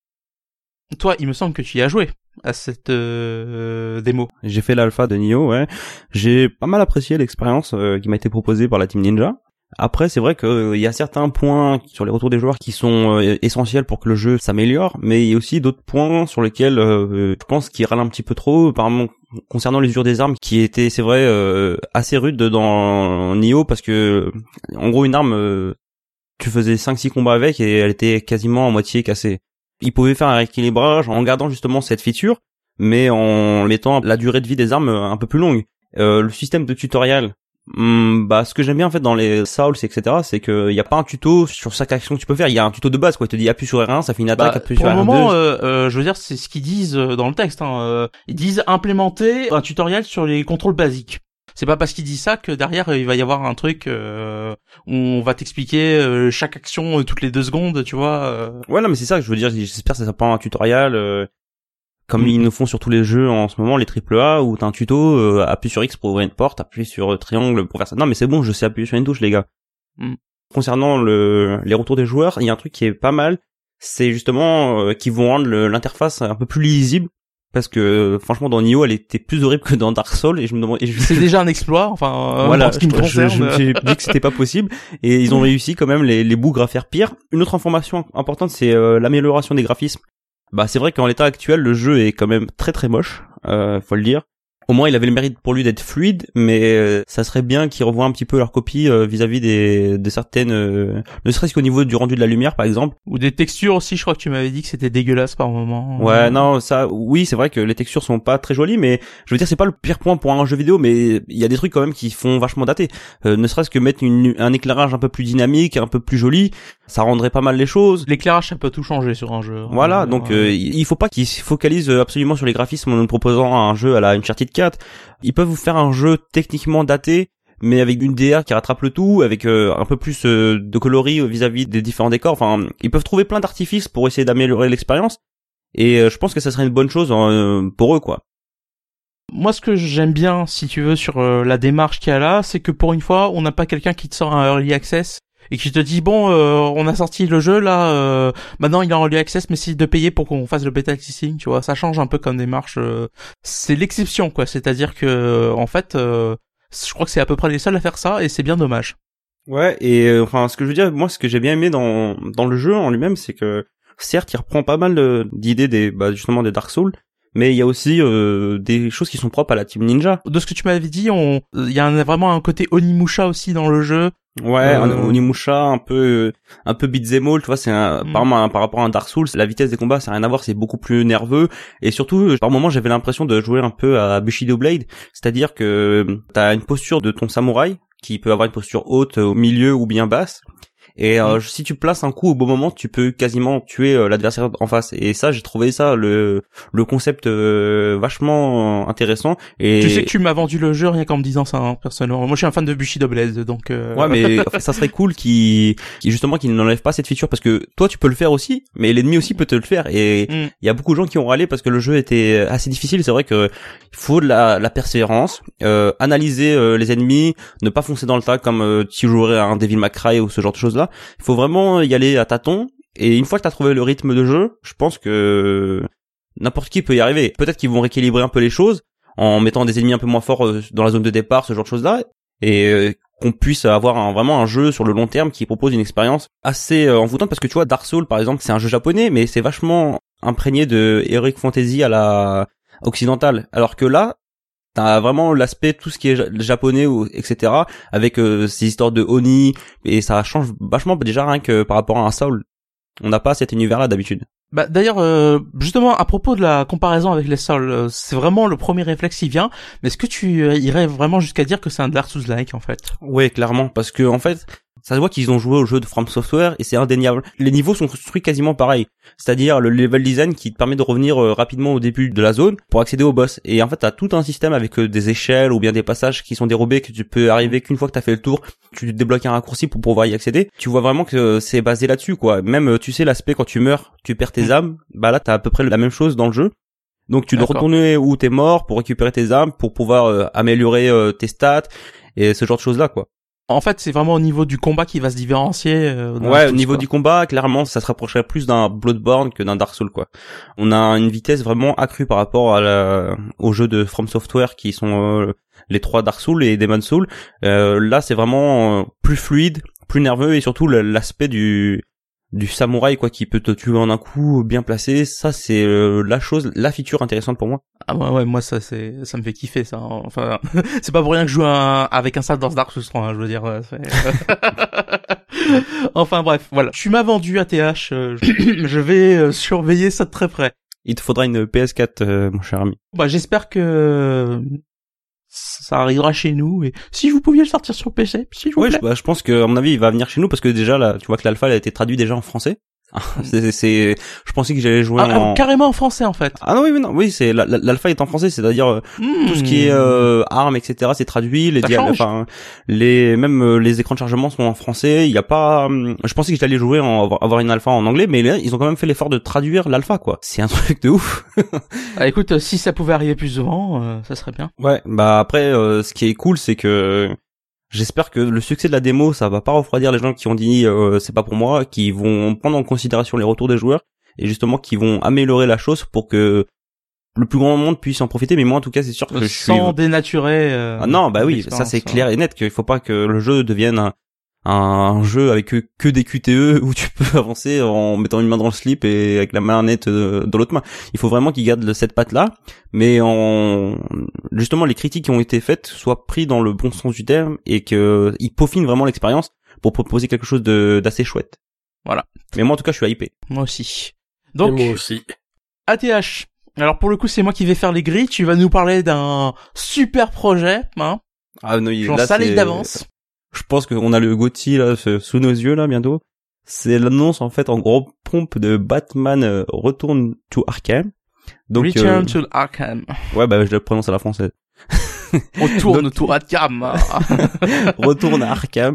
A: toi, il me semble que tu y as joué à cette euh, démo.
C: J'ai fait l'alpha de Nioh, ouais. J'ai pas mal apprécié l'expérience euh, qui m'a été proposée par la Team Ninja. Après, c'est vrai qu'il euh, y a certains points sur les retours des joueurs qui sont euh, essentiels pour que le jeu s'améliore, mais il y a aussi d'autres points sur lesquels euh, je pense qu'il râle un petit peu trop, par exemple concernant l'usure des armes, qui était, c'est vrai, euh, assez rude dans Nioh, parce que, en gros, une arme, euh, tu faisais cinq six combats avec et elle était quasiment à moitié cassée. Ils pouvaient faire un rééquilibrage en gardant justement cette feature, mais en mettant la durée de vie des armes un peu plus longue. Euh, le système de tutoriel, hum, bah ce que j'aime bien en fait dans les Souls et cetera, c'est que y a pas un tuto sur chaque action que tu peux faire. Il y a un tuto de base, quoi. Il te dit appuie sur R un, ça fait une attaque,
A: Bah,
C: appuie
A: pour
C: sur
A: le
C: R deux.
A: moment, euh, euh, je veux dire, c'est ce qu'ils disent dans le texte. Hein. Euh, ils disent implémenter un tutoriel sur les contrôles basiques. C'est pas parce qu'ils disent ça que derrière il va y avoir un truc euh, où on va t'expliquer euh, chaque action euh, toutes les deux secondes, tu vois. Euh...
C: Ouais, non, mais c'est ça que je veux dire. J'espère que ça sera pas un tutoriel euh, comme
A: Mm.
C: ils nous font sur tous les jeux en ce moment, les triple A, où t'as un tuto, euh, appuie sur X pour ouvrir une porte, appuie sur euh, triangle pour faire ça. Non, mais c'est bon, je sais appuyer sur une touche, les gars.
A: Mm.
C: Concernant le, les retours des joueurs, il y a un truc qui est pas mal, c'est justement euh, qu'ils vont rendre le, l'interface un peu plus lisible. Parce que euh, franchement dans Nioh elle était plus horrible que dans Dark Souls et je me demande et je...
A: c'est déjà un exploit enfin euh,
C: voilà
A: en ce qui me
C: je,
A: concerne.
C: je, je me suis dit que c'était pas possible et ils ont réussi quand même les, les bougres à faire pire. Une autre information importante c'est euh, l'amélioration des graphismes. Bah c'est vrai qu'en l'état actuel le jeu est quand même très très moche, euh, faut le dire. Au moins il avait le mérite pour lui d'être fluide, mais euh, ça serait bien qu'ils revoient un petit peu leur copie euh, vis-à-vis des de certaines euh, ne serait-ce qu'au niveau du rendu de la lumière par exemple.
A: Ou des textures aussi, je crois que tu m'avais dit que c'était dégueulasse par moment.
C: Ouais, euh... non, ça oui, c'est vrai que les textures sont pas très jolies, mais je veux dire c'est pas le pire point pour un jeu vidéo, mais il y a des trucs quand même qui font vachement dater. Euh, ne serait-ce que mettre une, un éclairage un peu plus dynamique, un peu plus joli, ça rendrait pas mal les choses.
A: L'éclairage ça peut tout changer sur un jeu.
C: Voilà,
A: euh,
C: donc
A: ouais.
C: euh, il faut pas qu'ils se focalisent absolument sur les graphismes en nous proposant un jeu à la Uncharted quatre. Ils peuvent vous faire un jeu techniquement daté, mais avec une D R qui rattrape le tout, avec euh, un peu plus euh, de coloris vis-à-vis des différents décors. Enfin, ils peuvent trouver plein d'artifices pour essayer d'améliorer l'expérience, et euh, je pense que ça serait une bonne chose euh, pour eux, quoi.
A: Moi, ce que j'aime bien, si tu veux, sur euh, la démarche qu'il y a là, c'est que pour une fois, on n'a pas quelqu'un qui te sort un early access et qui te dit bon, euh, on a sorti le jeu là, euh, maintenant il est en early access, mais c'est de payer pour qu'on fasse le bêta testing, tu vois. Ça change un peu comme démarche. Euh, c'est l'exception, quoi. C'est-à-dire que en fait, euh, je crois que c'est à peu près les seuls à faire ça, et c'est bien dommage.
C: Ouais, et euh, enfin, ce que je veux dire, moi, ce que j'ai bien aimé dans dans le jeu en lui-même, c'est que certes, il reprend pas mal de, d'idées des, bah, justement des Dark Souls. Mais il y a aussi euh, des choses qui sont propres à la Team Ninja.
A: De ce que tu m'avais dit, on, il y a un, vraiment un côté Onimusha aussi dans le jeu.
C: Ouais, euh... un Onimusha un peu, un peu beat'em all, tu vois, c'est un, mm. par, un, par rapport à un Dark Souls, la vitesse des combats, ça n'a rien à voir, c'est beaucoup plus nerveux. Et surtout, par moments, j'avais l'impression de jouer un peu à Bushido Blade, c'est-à-dire que t'as une posture de ton samouraï qui peut avoir une posture haute, au milieu ou bien basse. Et euh, mmh. si tu places un coup au bon moment, tu peux quasiment tuer euh, l'adversaire en face. Et ça, j'ai trouvé ça le le concept euh, vachement intéressant. Et
A: tu sais que tu m'as vendu le jeu rien qu'en me disant ça, hein, personnellement. Moi, je suis un fan de Bushido Blade, donc. Euh...
C: Ouais, mais en fait, ça serait cool qui qui justement qu'il n'enlève pas cette feature parce que toi, tu peux le faire aussi, mais l'ennemi aussi peut te le faire. Et il mmh. y a beaucoup de gens qui ont râlé parce que le jeu était assez difficile. C'est vrai que il faut de la, la persévérance, euh, analyser euh, les ennemis, ne pas foncer dans le tas comme euh, tu jouerais à un Devil May Cry ou ce genre de choses là. Il faut vraiment y aller à tâtons, et une fois que t'as trouvé le rythme de jeu, je pense que n'importe qui peut y arriver. Peut-être qu'ils vont rééquilibrer un peu les choses en mettant des ennemis un peu moins forts dans la zone de départ, ce genre de choses-là, et qu'on puisse avoir un, vraiment un jeu sur le long terme qui propose une expérience assez envoûtante, parce que tu vois, Dark Souls par exemple, c'est un jeu japonais, mais c'est vachement imprégné de heroic fantasy à la occidentale, alors que là, T'as vraiment l'aspect tout ce qui est japonais ou et cetera avec euh, ces histoires de Oni et ça change vachement déjà rien que par rapport à un Soul. On n'a pas cet univers-là d'habitude.
A: Bah d'ailleurs euh, justement à propos de la comparaison avec les Souls, euh, c'est vraiment le premier réflexe qui vient. Mais est-ce que tu euh, irais vraiment jusqu'à dire que c'est un Dark Souls-like en fait?
C: Ouais, clairement, parce que en fait, ça se voit qu'ils ont joué au jeu de From Software et c'est indéniable. Les niveaux sont construits quasiment pareil, c'est-à-dire le level design qui te permet de revenir euh, rapidement au début de la zone pour accéder au boss. Et en fait, t'as tout un système avec euh, des échelles ou bien des passages qui sont dérobés que tu peux arriver qu'une fois que t'as fait le tour, tu débloques un raccourci pour pouvoir y accéder. Tu vois vraiment que c'est basé là-dessus, quoi. Même, tu sais, l'aspect quand tu meurs, tu perds tes âmes. Bah là, t'as à peu près la même chose dans le jeu. Donc tu dois
A: D'accord.
C: retourner où t'es mort pour récupérer tes âmes, pour pouvoir euh, améliorer euh, tes stats et ce genre de choses-là, quoi.
A: En fait, c'est vraiment au niveau du combat qui va se différencier. Euh, dans
C: Ouais,
A: tous,
C: au niveau
A: quoi.
C: du combat, clairement, ça se rapprocherait plus d'un Bloodborne que d'un Dark Souls, quoi. On a une vitesse vraiment accrue par rapport à la, aux jeux de From Software qui sont euh, les trois Dark Souls et Demon Souls. Euh, là, c'est vraiment euh, plus fluide, plus nerveux et surtout le- l'aspect du du samouraï, quoi, qui peut te tuer en un coup bien placé. Ça, c'est euh, la chose, la feature intéressante pour moi.
A: Ah ouais, ouais, moi ça c'est ça me fait kiffer ça. hein. Enfin, c'est pas pour rien que je joue un, avec un sale dans Dark Souls trois, hein, je veux dire. ouais, c'est- enfin bref, voilà. Tu m'as vendu A T H, euh, je je vais euh, surveiller ça de très près.
C: Il te faudra une P S quatre, euh, mon cher ami.
A: Bah j'espère que ça arrivera chez nous et si vous pouviez le sortir sur P C, s'il vous
C: Ouais,
A: plaît.
C: je, bah, je pense que à mon avis, il va venir chez nous parce que déjà là, tu vois que l'alpha elle a été traduit déjà en français. c'est, c'est, je pensais que j'allais jouer
A: Ah,
C: en
A: ah, carrément en français en fait.
C: Ah non oui oui non oui c'est la- la- l'alpha est en français, c'est-à-dire euh,
A: Mmh.
C: tout ce qui est euh, armes et cetera c'est traduit, les
A: Ça
C: dia-
A: change.
C: enfin les même euh, les écrans de chargement sont en français. Il y a pas hum, je pensais que j'allais jouer en avoir- avoir une alpha en anglais, mais là ils ont quand même fait l'effort de traduire l'alpha, quoi. C'est un truc de ouf.
A: Ah, écoute, euh, si ça pouvait arriver plus souvent, euh, ça serait bien.
C: Ouais, bah après euh, ce qui est cool c'est que j'espère que le succès de la démo, ça va pas refroidir les gens qui ont dit euh, c'est pas pour moi, qui vont prendre en considération les retours des joueurs et justement qui vont améliorer la chose pour que le plus grand nombre puisse en profiter. Mais moi en tout cas c'est sûr que je suis
A: Sans dénaturer. Euh,
C: ah non bah oui
A: l'expérience,
C: ça c'est
A: hein.
C: clair et net qu'il faut pas que le jeu devienne un, un jeu avec que, que des Q T E où tu peux avancer en mettant une main dans le slip et avec la manette euh, dans l'autre main. Il faut vraiment qu'il garde cette patte là, mais en justement les critiques qui ont été faites soient pris dans le bon sens du terme et que ils peaufinent vraiment l'expérience pour proposer quelque chose de d'assez chouette.
A: Voilà.
C: Mais moi en tout cas je suis hypé.
A: Moi aussi.
B: Et
A: Donc,
B: moi aussi.
A: A T H. Alors pour le coup, c'est moi qui vais faire les grilles. Tu vas nous parler d'un super projet, hein.
C: Ah non, il-
A: J'en
C: là,
A: salive
C: c'est-
A: d'avance.
C: Je pense qu'on a le Gotti là ce- sous nos yeux là bientôt. C'est l'annonce en fait en gros pompe de Batman euh, Return to Arkham. Donc
A: Return
C: euh,
A: to Arkham.
C: ouais bah je le prononce à la française.
A: Retourne
C: Donc-
A: to Arkham.
C: Retourne à Arkham.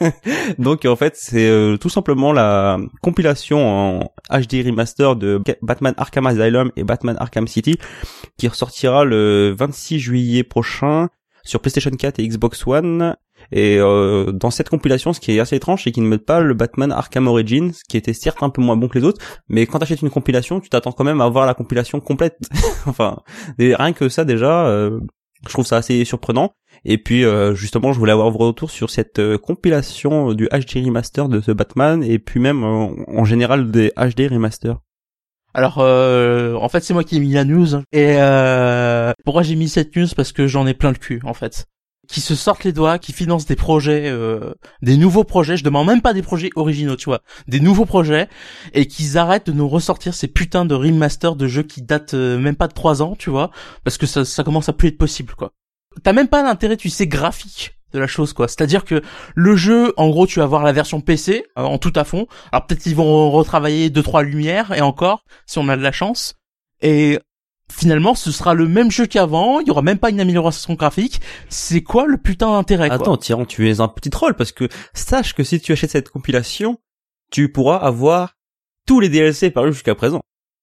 C: Donc en fait c'est euh, tout simplement la compilation en H D remaster de Batman Arkham Asylum et Batman Arkham City qui ressortira le vingt-six juillet prochain sur PlayStation quatre et Xbox One. Et euh, dans cette compilation, ce qui est assez étrange, c'est qu'ils ne mettent pas le Batman Arkham Origins, qui était certes un peu moins bon que les autres, mais quand t'achètes une compilation, tu t'attends quand même à voir la compilation complète. Enfin, et rien que ça déjà, euh, je trouve ça assez surprenant. Et puis euh, justement, je voulais avoir vos retours sur cette euh, compilation du H D remaster de ce Batman, et puis même euh, en général des H D remaster.
A: Alors, euh, en fait, c'est moi qui ai mis la news. Et euh, pourquoi j'ai mis cette news? Parce que j'en ai plein le cul, en fait. Qui se sortent les doigts, qui financent des projets, euh, des nouveaux projets. Je demande même pas des projets originaux, tu vois, des nouveaux projets, et qu'ils arrêtent de nous ressortir ces putains de remasters de jeux qui datent euh, même pas de trois ans, tu vois, parce que ça, ça commence à plus être possible, quoi. T'as même pas l'intérêt, tu sais, graphique de la chose, quoi. C'est-à-dire que le jeu, en gros, tu vas avoir la version P C euh, en tout à fond. Alors peut-être qu'ils vont retravailler deux trois lumières et encore, si on a de la chance. Et finalement, ce sera le même jeu qu'avant. Il y aura même pas une amélioration graphique. C'est quoi le putain d'intérêt, quoi?
C: Attends, Tyran, tu es un petit troll parce que sache que si tu achètes cette compilation, tu pourras avoir tous les D L C parus jusqu'à présent.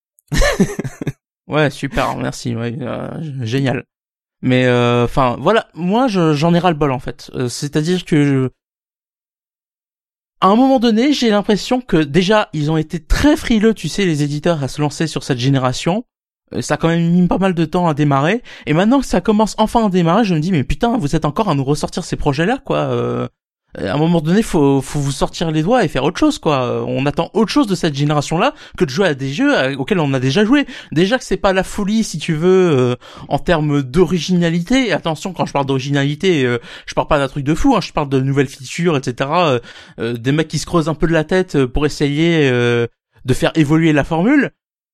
A: Ouais, super, merci. Ouais, euh, génial. Mais enfin, euh, voilà, moi je, j'en ai ras le bol en fait. Euh, c'est-à-dire que je... à un moment donné, j'ai l'impression que déjà ils ont été très frileux, tu sais, les éditeurs à se lancer sur cette génération. Euh, ça a quand même mis pas mal de temps à démarrer. Et maintenant que ça commence enfin à démarrer, je me dis mais putain, vous êtes encore à nous ressortir ces projets-là, quoi. Euh... À un moment donné, faut, faut vous sortir les doigts et faire autre chose, quoi. On attend autre chose de cette génération-là que de jouer à des jeux auxquels on a déjà joué. Déjà que c'est pas la folie, si tu veux, euh, en termes d'originalité. Attention, quand je parle d'originalité, euh, je parle pas d'un truc de fou, hein. Je parle de nouvelles features, et cetera. Euh, euh, des mecs qui se creusent un peu de la tête pour essayer euh, de faire évoluer la formule.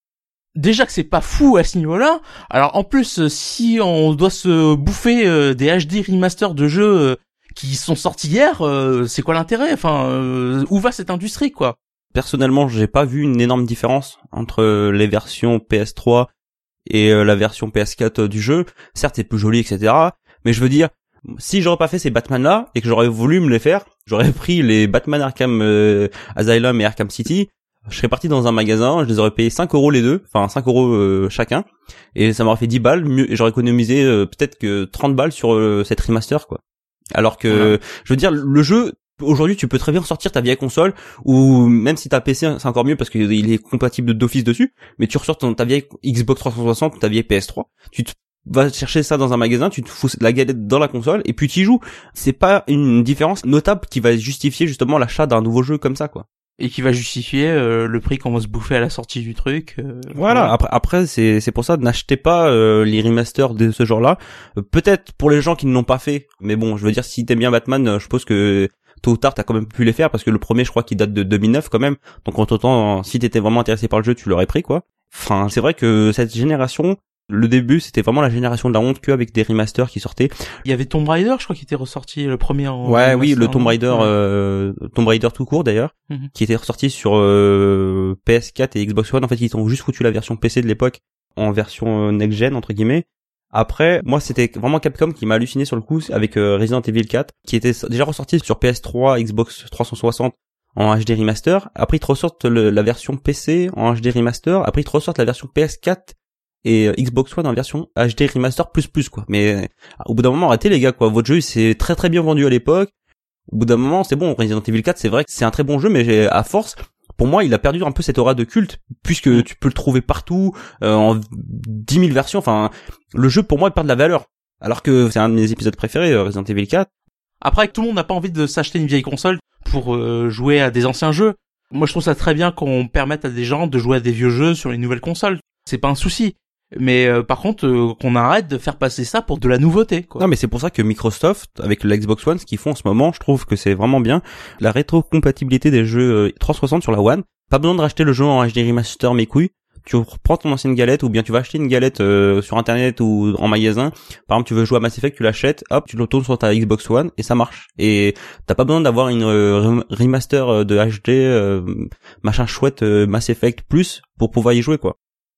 A: Déjà que c'est pas fou à ce niveau-là. Alors en plus, si on doit se bouffer euh, des H D remaster de jeux euh, qui sont sortis hier, euh, c'est quoi l'intérêt? Enfin, euh, où va cette industrie, quoi?
C: Personnellement, j'ai pas vu une énorme différence entre les versions P S trois et la version P S quatre du jeu. Certes, c'est plus joli, et cetera. Mais je veux dire, si j'aurais pas fait ces Batman-là et que j'aurais voulu me les faire, j'aurais pris les Batman Arkham euh, Asylum et Arkham City. Je serais parti dans un magasin, je les aurais payé cinq euros les deux, enfin cinq euros euh, chacun, et ça m'aurait fait dix balles, mieux, et j'aurais économisé euh, peut-être que trente balles sur euh, cette remaster, quoi. Alors que, ouais. Je veux dire, le jeu, aujourd'hui, tu peux très bien sortir ta vieille console, ou même si t'as P C, c'est encore mieux parce qu'il est compatible d'office dessus, mais tu ressors ton, ta vieille Xbox trois cent soixante ou ta vieille P S trois, tu te vas chercher ça dans un magasin, tu te fous la galette dans la console, et puis tu y joues. C'est pas une différence notable qui va justifier justement l'achat d'un nouveau jeu comme ça, quoi.
A: Et qui va justifier euh, le prix qu'on va se bouffer à la sortie du truc. Euh,
C: voilà. voilà. Après, après, c'est c'est pour ça, n'achetez pas euh, les remasters de ce genre-là. Euh, peut-être pour les gens qui ne l'ont pas fait, mais bon, je veux dire, si t'aimes bien Batman, euh, je suppose que tôt ou tard t'as quand même pu les faire parce que le premier, je crois, qu'il date de deux mille neuf quand même. Donc en temps, si t'étais vraiment intéressé par le jeu, tu l'aurais pris, quoi. Enfin, c'est vrai que cette génération. Le début, c'était vraiment la génération de la honte qu'avec des remasters qui sortaient.
A: Il y avait Tomb Raider, je crois, qui était ressorti le premier en...
C: Ouais, oui, le Tomb Raider, euh, Tomb Raider tout court d'ailleurs, mm-hmm. qui était ressorti sur euh, P S quatre et Xbox One. En fait, ils ont juste foutu la version P C de l'époque en version next-gen, entre guillemets. Après, moi, c'était vraiment Capcom qui m'a halluciné sur le coup avec euh, Resident Evil quatre, qui était déjà ressorti sur P S trois, Xbox trois cent soixante en H D remaster. Après, ils te ressortent le, la version P C en H D remaster. Après, ils te ressortent la version P S quatre et Xbox One en version H D remaster plus plus, quoi. Mais au bout d'un moment, arrêtez les gars, quoi. Votre jeu, c'est très très bien vendu à l'époque. Au bout d'un moment, c'est bon. Resident Evil quatre, c'est vrai que c'est un très bon jeu, mais à force, pour moi, il a perdu un peu cette aura de culte, puisque mmh. tu peux le trouver partout, euh, en dix mille versions. Enfin, le jeu, pour moi, il perd de la valeur. Alors que c'est un de mes épisodes préférés, Resident Evil quatre.
A: Après, tout le monde n'a pas envie de s'acheter une vieille console pour euh, jouer à des anciens jeux. Moi, je trouve ça très bien qu'on permette à des gens de jouer à des vieux jeux sur les nouvelles consoles. C'est pas un souci. Mais euh, par contre, euh, qu'on arrête de faire passer ça pour de la nouveauté, quoi.
C: Non, mais c'est pour ça que Microsoft, avec la Xbox One, ce qu'ils font en ce moment, je trouve que c'est vraiment bien. La rétrocompatibilité des jeux euh, trois cent soixante sur la One. Pas besoin de racheter le jeu en H D remaster, mes couilles. Tu reprends ton ancienne galette, ou bien tu vas acheter une galette euh, sur internet ou en magasin. Par exemple, tu veux jouer à Mass Effect, tu l'achètes, hop, tu le tournes sur ta Xbox One et ça marche. Et t'as pas besoin d'avoir une euh, remaster de H D euh, machin chouette euh, Mass Effect plus pour pouvoir y jouer, quoi.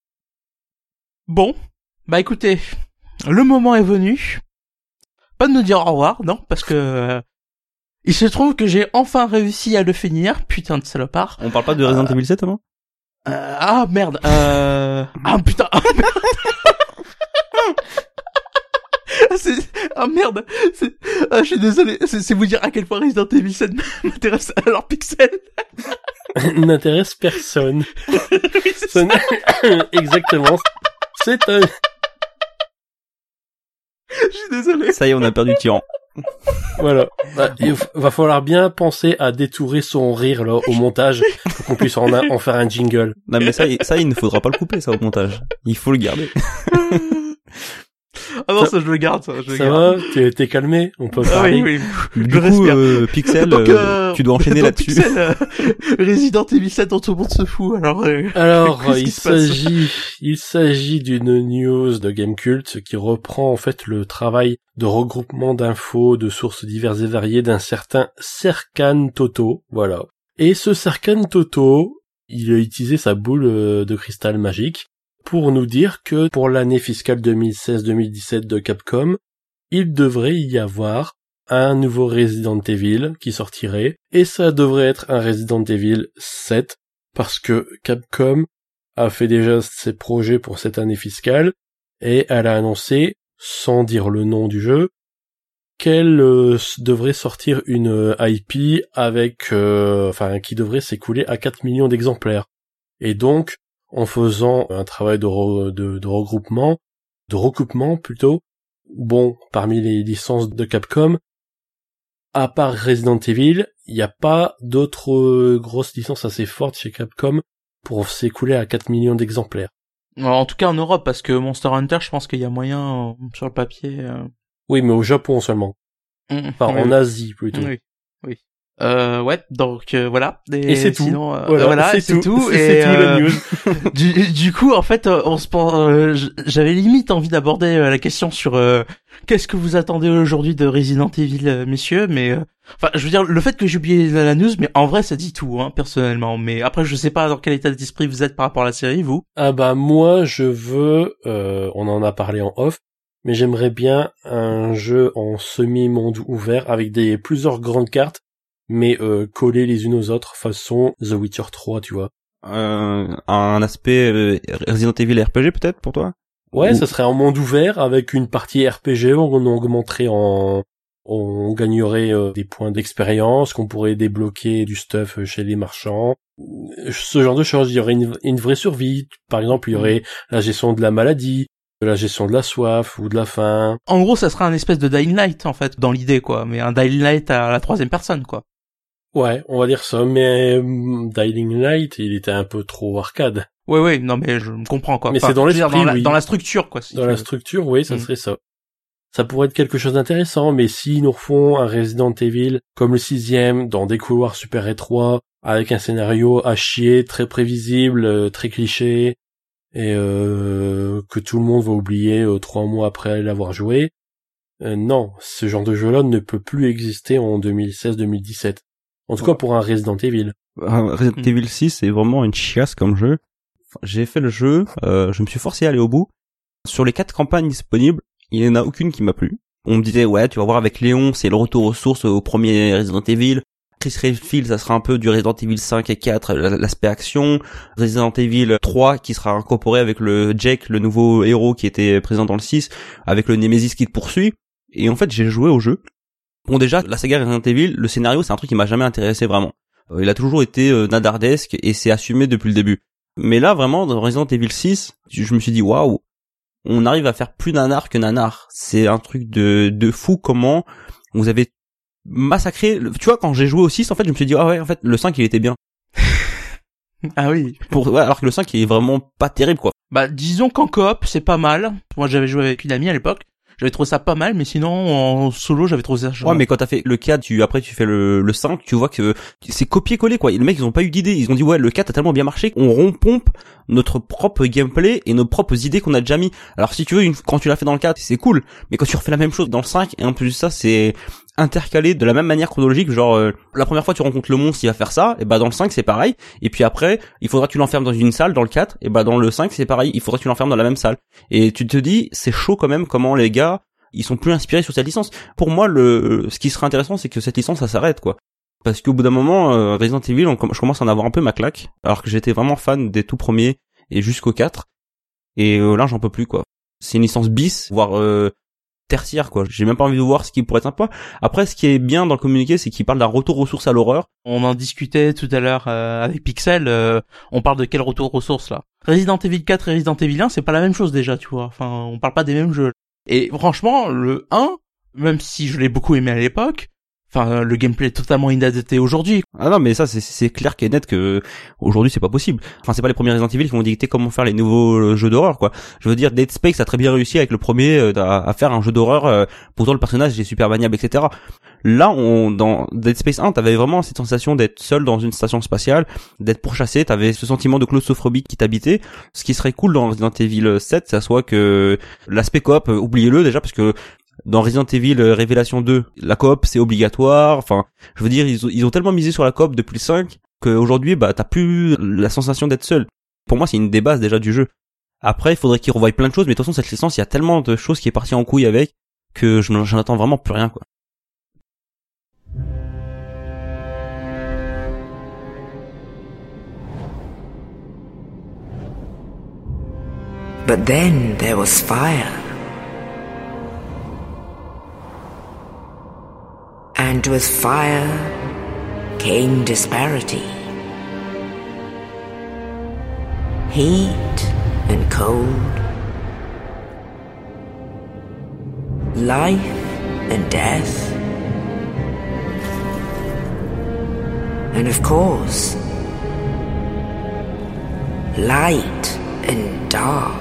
A: Bon, bah écoutez, le moment est venu. Pas de nous dire au revoir, non, parce que euh, il se trouve que j'ai enfin réussi à le finir, putain de salopard.
C: On parle pas de Resident euh, Evil sept, avant
A: euh, Ah merde, euh... ah putain, ah merde. c'est... Ah merde, c'est... Ah, je suis désolé, c'est... c'est vous dire à quel point Resident Evil sept m'intéresse à leur pixel.
B: N'intéresse personne.
A: Oui, c'est ça.
B: Exactement. C'est un...
A: Je suis désolé.
C: Ça y est, on a perdu le tyran.
B: Voilà. Bah, il va falloir bien penser à détourer son rire là au montage pour qu'on puisse en, a, en faire un jingle.
C: Non mais ça, ça il ne faudra pas le couper ça au montage. Il faut le garder.
A: Ah non, ça, ça je le garde, ça. Je le
B: ça
A: garde.
B: va, t'es, t'es calmé, on peut
A: ah
B: parler.
A: Oui, oui.
C: Du je coup, euh, Pixel, donc, euh, tu dois enchaîner là-dessus.
A: Pixel, euh, Resident Evil sept dont tout le monde se fout. Alors, euh,
B: alors il s'agit, il s'agit d'une news de Gamecult qui reprend en fait le travail de regroupement d'infos de sources diverses et variées d'un certain Serkan Toto, voilà. Et ce Serkan Toto, il a utilisé sa boule de cristal magique pour nous dire que pour l'année fiscale deux mille seize deux mille dix-sept de Capcom, il devrait y avoir un nouveau Resident Evil qui sortirait, et ça devrait être un Resident Evil sept, parce que Capcom a fait déjà ses projets pour cette année fiscale, et elle a annoncé, sans dire le nom du jeu, qu'elle euh, devrait sortir une euh, I P avec, euh, enfin, qui devrait s'écouler à quatre millions d'exemplaires. Et donc, en faisant un travail de, re, de, de regroupement, de recoupement plutôt, bon, parmi les licences de Capcom, à part Resident Evil, il n'y a pas d'autres euh, grosses licences assez fortes chez Capcom pour s'écouler à quatre millions d'exemplaires.
A: Alors, en tout cas en Europe, parce que Monster Hunter, je pense qu'il y a moyen euh, sur le papier. Euh...
B: Oui, mais au Japon seulement.
A: Mmh,
B: enfin,
A: oui,
B: en
A: oui.
B: Asie plutôt.
A: Oui, oui. Euh, ouais, donc euh, voilà.
B: Et, et c'est tout.
A: Sinon, euh,
B: voilà,
A: voilà
B: c'est,
A: c'est
B: tout.
A: tout.
B: C'est,
A: et
B: c'est tout
A: euh,
B: la news.
A: du, du coup, en fait, on se pense, euh, j'avais limite envie d'aborder euh, la question sur euh, qu'est-ce que vous attendez aujourd'hui de Resident Evil, euh, messieurs. Mais euh, enfin, je veux dire, le fait que j'ai oublié la, la news, mais en vrai, ça dit tout, hein, personnellement. Mais après, je sais pas dans quel état d'esprit vous êtes par rapport à la série, vous.
B: Ah bah moi, je veux. Euh, on en a parlé en off. Mais j'aimerais bien un jeu en semi-monde ouvert avec des plusieurs grandes cartes, mais euh, collées les unes aux autres, façon The Witcher trois, tu vois.
C: Euh, un aspect euh, Resident Evil R P G peut-être pour toi?
B: Ouais,
C: Ou...
B: ça serait un monde ouvert avec une partie R P G, on augmenterait en... On gagnerait euh, des points d'expérience, qu'on pourrait débloquer du stuff chez les marchands. Ce genre de choses, il y aurait une, une vraie survie. Par exemple, il y aurait la gestion de la maladie, de la gestion de la soif ou de la faim.
A: En gros, ça serait un espèce de Dying Light, en fait, dans l'idée, quoi. Mais un Dying Light à la troisième personne, quoi.
B: Ouais, on va dire ça, mais euh, Dying Light, il était un peu trop arcade.
A: Ouais, ouais, non, mais je comprends, quoi.
B: Mais
A: enfin,
B: c'est dans l'esprit,
A: dans la,
B: oui.
A: Dans la structure, quoi. Si
B: dans la veux. structure, oui, ça mmh. serait ça. Ça pourrait être quelque chose d'intéressant, mais s'ils nous refont un Resident Evil comme le sixième, dans des couloirs super étroits, avec un scénario à chier, très prévisible, très cliché, et euh, que tout le monde va oublier euh, trois mois après l'avoir joué. Euh, non, ce genre de jeu-là ne peut plus exister en deux mille seize deux mille dix-sept. En tout ouais. cas pour un Resident Evil.
C: Euh, Resident mmh. Evil six, c'est vraiment une chiasse comme jeu. Enfin, j'ai fait le jeu, euh, je me suis forcé à aller au bout. Sur les quatre campagnes disponibles, il n'y en a aucune qui m'a plu. On me disait, ouais, tu vas voir avec Léon, c'est le retour aux sources au premier Resident Evil. Chris Redfield, ça sera un peu du Resident Evil cinq et quatre, l'aspect action. Resident Evil trois, qui sera incorporé avec le Jake, le nouveau héros qui était présent dans le six, avec le Nemesis qui te poursuit. Et en fait, j'ai joué au jeu. Bon, déjà, la saga Resident Evil, le scénario, c'est un truc qui m'a jamais intéressé vraiment. Euh, il a toujours été euh, nadardesque et c'est assumé depuis le début. Mais là, vraiment, dans Resident Evil six, je me suis dit, waouh, on arrive à faire plus nanar que nanar. C'est un truc de, de fou comment vous avez massacré. Tu vois, quand j'ai joué au six, en fait, je me suis dit, ah ouais, en fait, le cinq, il était bien.
A: Ah oui.
C: Pour, ouais, alors que le cinq, il est vraiment pas terrible, quoi.
A: Bah, disons qu'en coop, c'est pas mal. Moi, j'avais joué avec une amie à l'époque. J'avais trouvé ça pas mal, mais sinon, en solo, j'avais trouvé ça chiant.
C: Ouais, mais quand t'as fait le quatre, tu, après, tu fais le, le cinq, tu vois que c'est copier-coller, quoi. Et les mecs, ils ont pas eu d'idée. Ils ont dit, ouais, le quatre a tellement bien marché qu'on rompompe notre propre gameplay et nos propres idées qu'on a déjà mis. Alors, si tu veux, une, quand tu l'as fait dans le quatre, c'est cool. Mais quand tu refais la même chose dans le cinq, et en plus de ça, c'est intercalé de la même manière chronologique, genre, euh, la première fois tu rencontres le monstre, il va faire ça, et bah, dans le cinq, c'est pareil. Et puis après, il faudra que tu l'enfermes dans une salle, dans le quatre, et bah, dans le cinq, c'est pareil. Il faudra que tu l'enfermes dans la même salle. Et tu te dis, c'est chaud quand même comment les gars, ils sont plus inspirés sur cette licence. Pour moi, le ce qui serait intéressant, c'est que cette licence, ça s'arrête, quoi. Parce qu'au bout d'un moment, euh, Resident Evil, on, je commence à en avoir un peu ma claque, alors que j'étais vraiment fan des tout premiers et jusqu'au quatre. Et euh, là, j'en peux plus, quoi. C'est une licence bis, voire euh, tertiaire, quoi. J'ai même pas envie de voir ce qui pourrait être sympa. Après, ce qui est bien dans le communiqué, c'est qu'il parle d'un retour aux sources à l'horreur.
A: On en discutait tout à l'heure euh, avec Pixel. Euh, on parle de quel retour aux sources, là? Resident Evil quatre et Resident Evil un, c'est pas la même chose déjà, tu vois. Enfin, on parle pas des mêmes jeux. Et franchement, le un, même si je l'ai beaucoup aimé à l'époque, enfin, le gameplay est totalement inadapté aujourd'hui.
C: Ah non, mais ça, c'est, c'est clair qu'est net que aujourd'hui, c'est pas possible. Enfin, c'est pas les premiers Resident Evil qui vont dicter comment faire les nouveaux jeux d'horreur, quoi. Je veux dire, Dead Space a très bien réussi avec le premier euh, à, à faire un jeu d'horreur, euh, pourtant le personnage est super maniable, et cetera. Là, on, dans Dead Space un, t'avais vraiment cette sensation d'être seul dans une station spatiale, d'être pourchassé, t'avais ce sentiment de claustrophobie qui t'habitait. Ce qui serait cool dans Resident Evil sept, ça soit que l'aspect coop, euh, oubliez-le déjà, parce que dans Resident Evil euh, Révélation deux, la coop c'est obligatoire. Enfin, je veux dire, ils ont, ils ont tellement misé sur la coop depuis le cinq qu'aujourd'hui, bah, t'as plus la sensation d'être seul. Pour moi, c'est une des bases déjà du jeu. Après, il faudrait qu'ils revoient plein de choses, mais de toute façon, cette licence, il y a tellement de choses qui est parti en couille avec que je, j'en attends vraiment plus rien, quoi.
D: But then there was fire. And with fire came disparity. Heat and cold. Life and death. And of course, light and dark.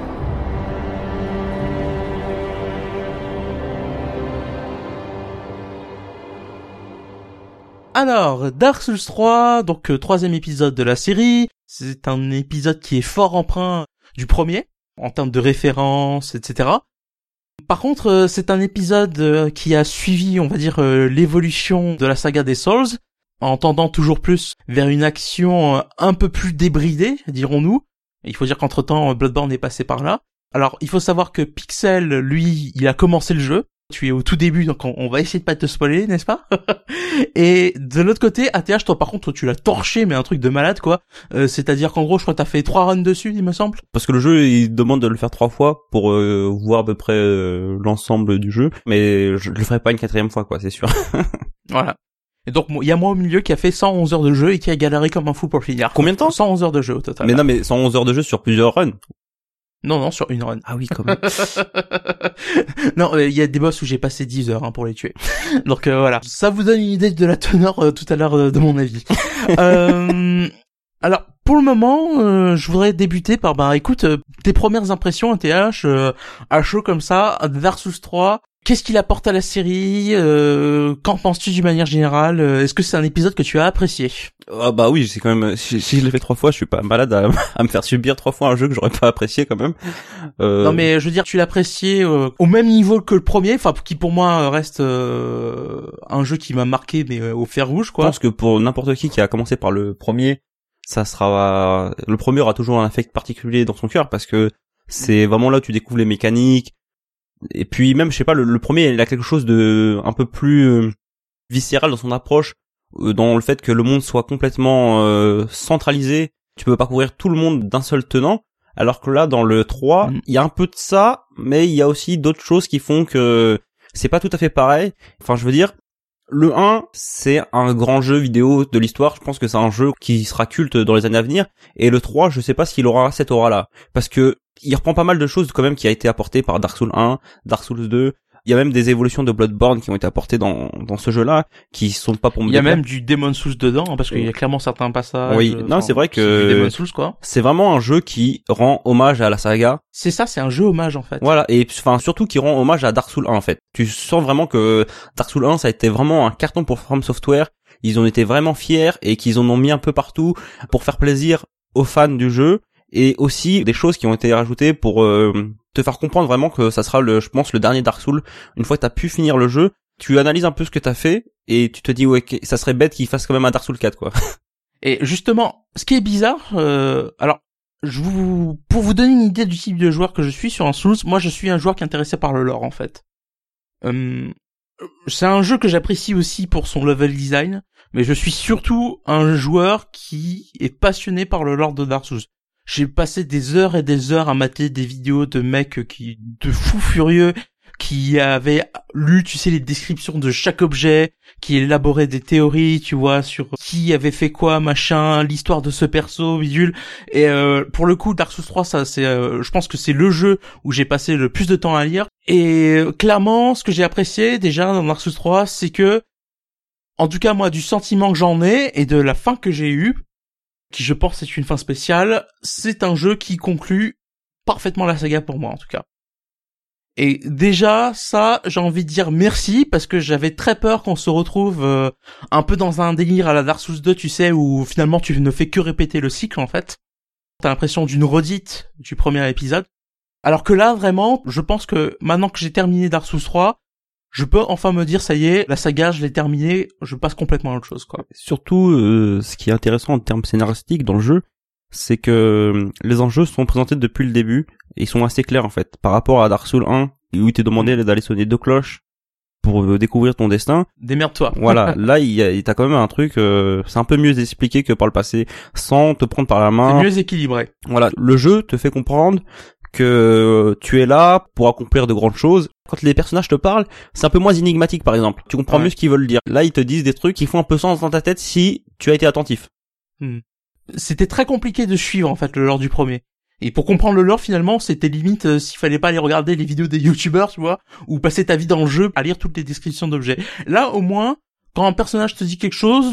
A: Alors, Dark Souls trois, donc euh, troisième épisode de la série. C'est un épisode qui est fort emprunt du premier, en termes de références, et cetera. Par contre, euh, c'est un épisode euh, qui a suivi, on va dire, euh, l'évolution de la saga des Souls, en tendant toujours plus vers une action euh, un peu plus débridée, dirons-nous. Il faut dire qu'entre-temps, Bloodborne est passé par là. Alors, il faut savoir que Pixel, lui, il a commencé le jeu. Tu es au tout début, donc on, on va essayer de pas te spoiler, n'est-ce pas? Et de l'autre côté, A T H, toi par contre, toi, tu l'as torché, mais un truc de malade, quoi. Euh, c'est-à-dire qu'en gros, je crois que t'as fait trois runs dessus, il me semble.
C: Parce que le jeu, il demande de le faire trois fois pour euh, voir à peu près euh, l'ensemble du jeu, mais je le ferai pas une quatrième fois, quoi, c'est sûr.
A: Voilà. Et donc, il y a moi au milieu qui a fait cent onze heures de jeu et qui a galéré comme un fou pour le finir.
C: Combien de temps?
A: cent onze heures de jeu au total.
C: Mais non, mais cent onze heures de jeu sur plusieurs runs.
A: Non, non, sur une run.
C: Ah oui, quand même.
A: Non, il euh, y a des boss où j'ai passé dix heures hein, pour les tuer. Donc euh, voilà, ça vous donne une idée de la teneur euh, tout à l'heure euh, de mon avis. euh, alors, pour le moment, euh, je voudrais débuter par, bah écoute, euh, tes premières impressions A T H, euh, à chaud comme ça, Dark Souls trois, qu'est-ce qu'il apporte à la série, euh, qu'en penses-tu d'une manière générale, euh, est-ce que c'est un épisode que tu as apprécié?
C: Ah bah oui, c'est quand même, si, si je l'ai fait trois fois, je suis pas malade à, à me faire subir trois fois un jeu que j'aurais pas apprécié quand même. Euh...
A: Non mais je veux dire, tu l'appréciais euh, au même niveau que le premier, enfin qui pour moi reste euh, un jeu qui m'a marqué mais euh, au fer rouge quoi.
C: Je pense que pour n'importe qui qui a commencé par le premier, ça sera, le premier aura toujours un affect particulier dans son cœur parce que c'est vraiment là où tu découvres les mécaniques. Et puis même, je sais pas, le, le premier, il a quelque chose de un peu plus euh, viscéral dans son approche, euh, dans le fait que le monde soit complètement euh, centralisé. Tu peux parcourir tout le monde d'un seul tenant, alors que là, dans le trois, il y a un peu de ça, mais il y a aussi d'autres choses qui font que c'est pas tout à fait pareil. Enfin, je veux dire, le un, c'est un grand jeu vidéo de l'histoire. Je pense que c'est un jeu qui sera culte dans les années à venir. Et le trois, je sais pas s'il aura cette aura-là. Parce que il reprend pas mal de choses quand même qui a été apporté par Dark Souls un, Dark Souls deux. Il y a même des évolutions de Bloodborne qui ont été apportées dans dans ce jeu-là, qui sont pas pour me.
A: Il y a même du Demon Souls dedans, hein, parce qu'il y a clairement certains passages.
C: Oui, non,
A: enfin,
C: c'est vrai que
A: c'est du Demon Souls quoi.
C: C'est vraiment un jeu qui rend hommage à la saga.
A: C'est ça, c'est un jeu hommage en fait.
C: Voilà, et enfin surtout qui rend hommage à Dark Souls un en fait. Tu sens vraiment que Dark Souls un ça a été vraiment un carton pour From Software. Ils ont été vraiment fiers et qu'ils en ont mis un peu partout pour faire plaisir aux fans du jeu. Et aussi des choses qui ont été rajoutées pour euh, te faire comprendre vraiment que ça sera le, je pense, le dernier Dark Souls. Une fois que t'as pu finir le jeu, tu analyses un peu ce que t'as fait et tu te dis ouais, ça serait bête qu'il fasse quand même un Dark Souls quatre quoi.
A: Et justement, ce qui est bizarre, euh, alors je vous, pour vous donner une idée du type de joueur que je suis sur un Souls, moi je suis un joueur qui est intéressé par le lore en fait. Euh, c'est un jeu que j'apprécie aussi pour son level design, mais je suis surtout un joueur qui est passionné par le lore de Dark Souls. J'ai passé des heures et des heures à mater des vidéos de mecs qui, de fous furieux, qui avaient lu, tu sais, les descriptions de chaque objet, qui élaboraient des théories, tu vois, sur qui avait fait quoi, machin, l'histoire de ce perso, bidule. Et euh, pour le coup, Dark Souls trois, ça, c'est, euh, je pense que c'est le jeu où j'ai passé le plus de temps à lire. Et euh, clairement, ce que j'ai apprécié déjà dans Dark Souls trois, c'est que, en tout cas moi, du sentiment que j'en ai et de la fin que j'ai eue, qui je pense est une fin spéciale, c'est un jeu qui conclut parfaitement la saga pour moi en tout cas. Et déjà ça, j'ai envie de dire merci parce que j'avais très peur qu'on se retrouve euh, un peu dans un délire à la Dark Souls deux, tu sais, où finalement tu ne fais que répéter le cycle en fait. T'as l'impression d'une redite du premier épisode. Alors que là vraiment, je pense que maintenant que j'ai terminé Dark Souls trois, je peux enfin me dire ça y est, la saga je l'ai terminée, je passe complètement à autre chose quoi.
C: Surtout euh, ce qui est intéressant en termes scénaristiques dans le jeu, c'est que les enjeux sont présentés depuis le début et ils sont assez clairs en fait par rapport à Dark Souls un où il t'est demandé d'aller sonner deux cloches pour euh, découvrir ton destin.
A: Démerde-toi.
C: Voilà, là il y a t'as quand même un truc euh, c'est un peu mieux expliqué que par le passé sans te prendre par la main.
A: C'est mieux équilibré.
C: Voilà, le jeu te fait comprendre que tu es là pour accomplir de grandes choses. Quand les personnages te parlent, c'est un peu moins énigmatique par exemple. Tu comprends ouais. mieux ce qu'ils veulent dire. Là, ils te disent des trucs qui font un peu sens dans ta tête si tu as été attentif.
A: Hmm. C'était très compliqué de suivre en fait le lore du premier. Et pour comprendre le lore finalement, c'était limite euh, s'il fallait pas aller regarder les vidéos des youtubeurs, tu vois, ou passer ta vie dans le jeu à lire toutes les descriptions d'objets. Là, au moins, quand un personnage te dit quelque chose,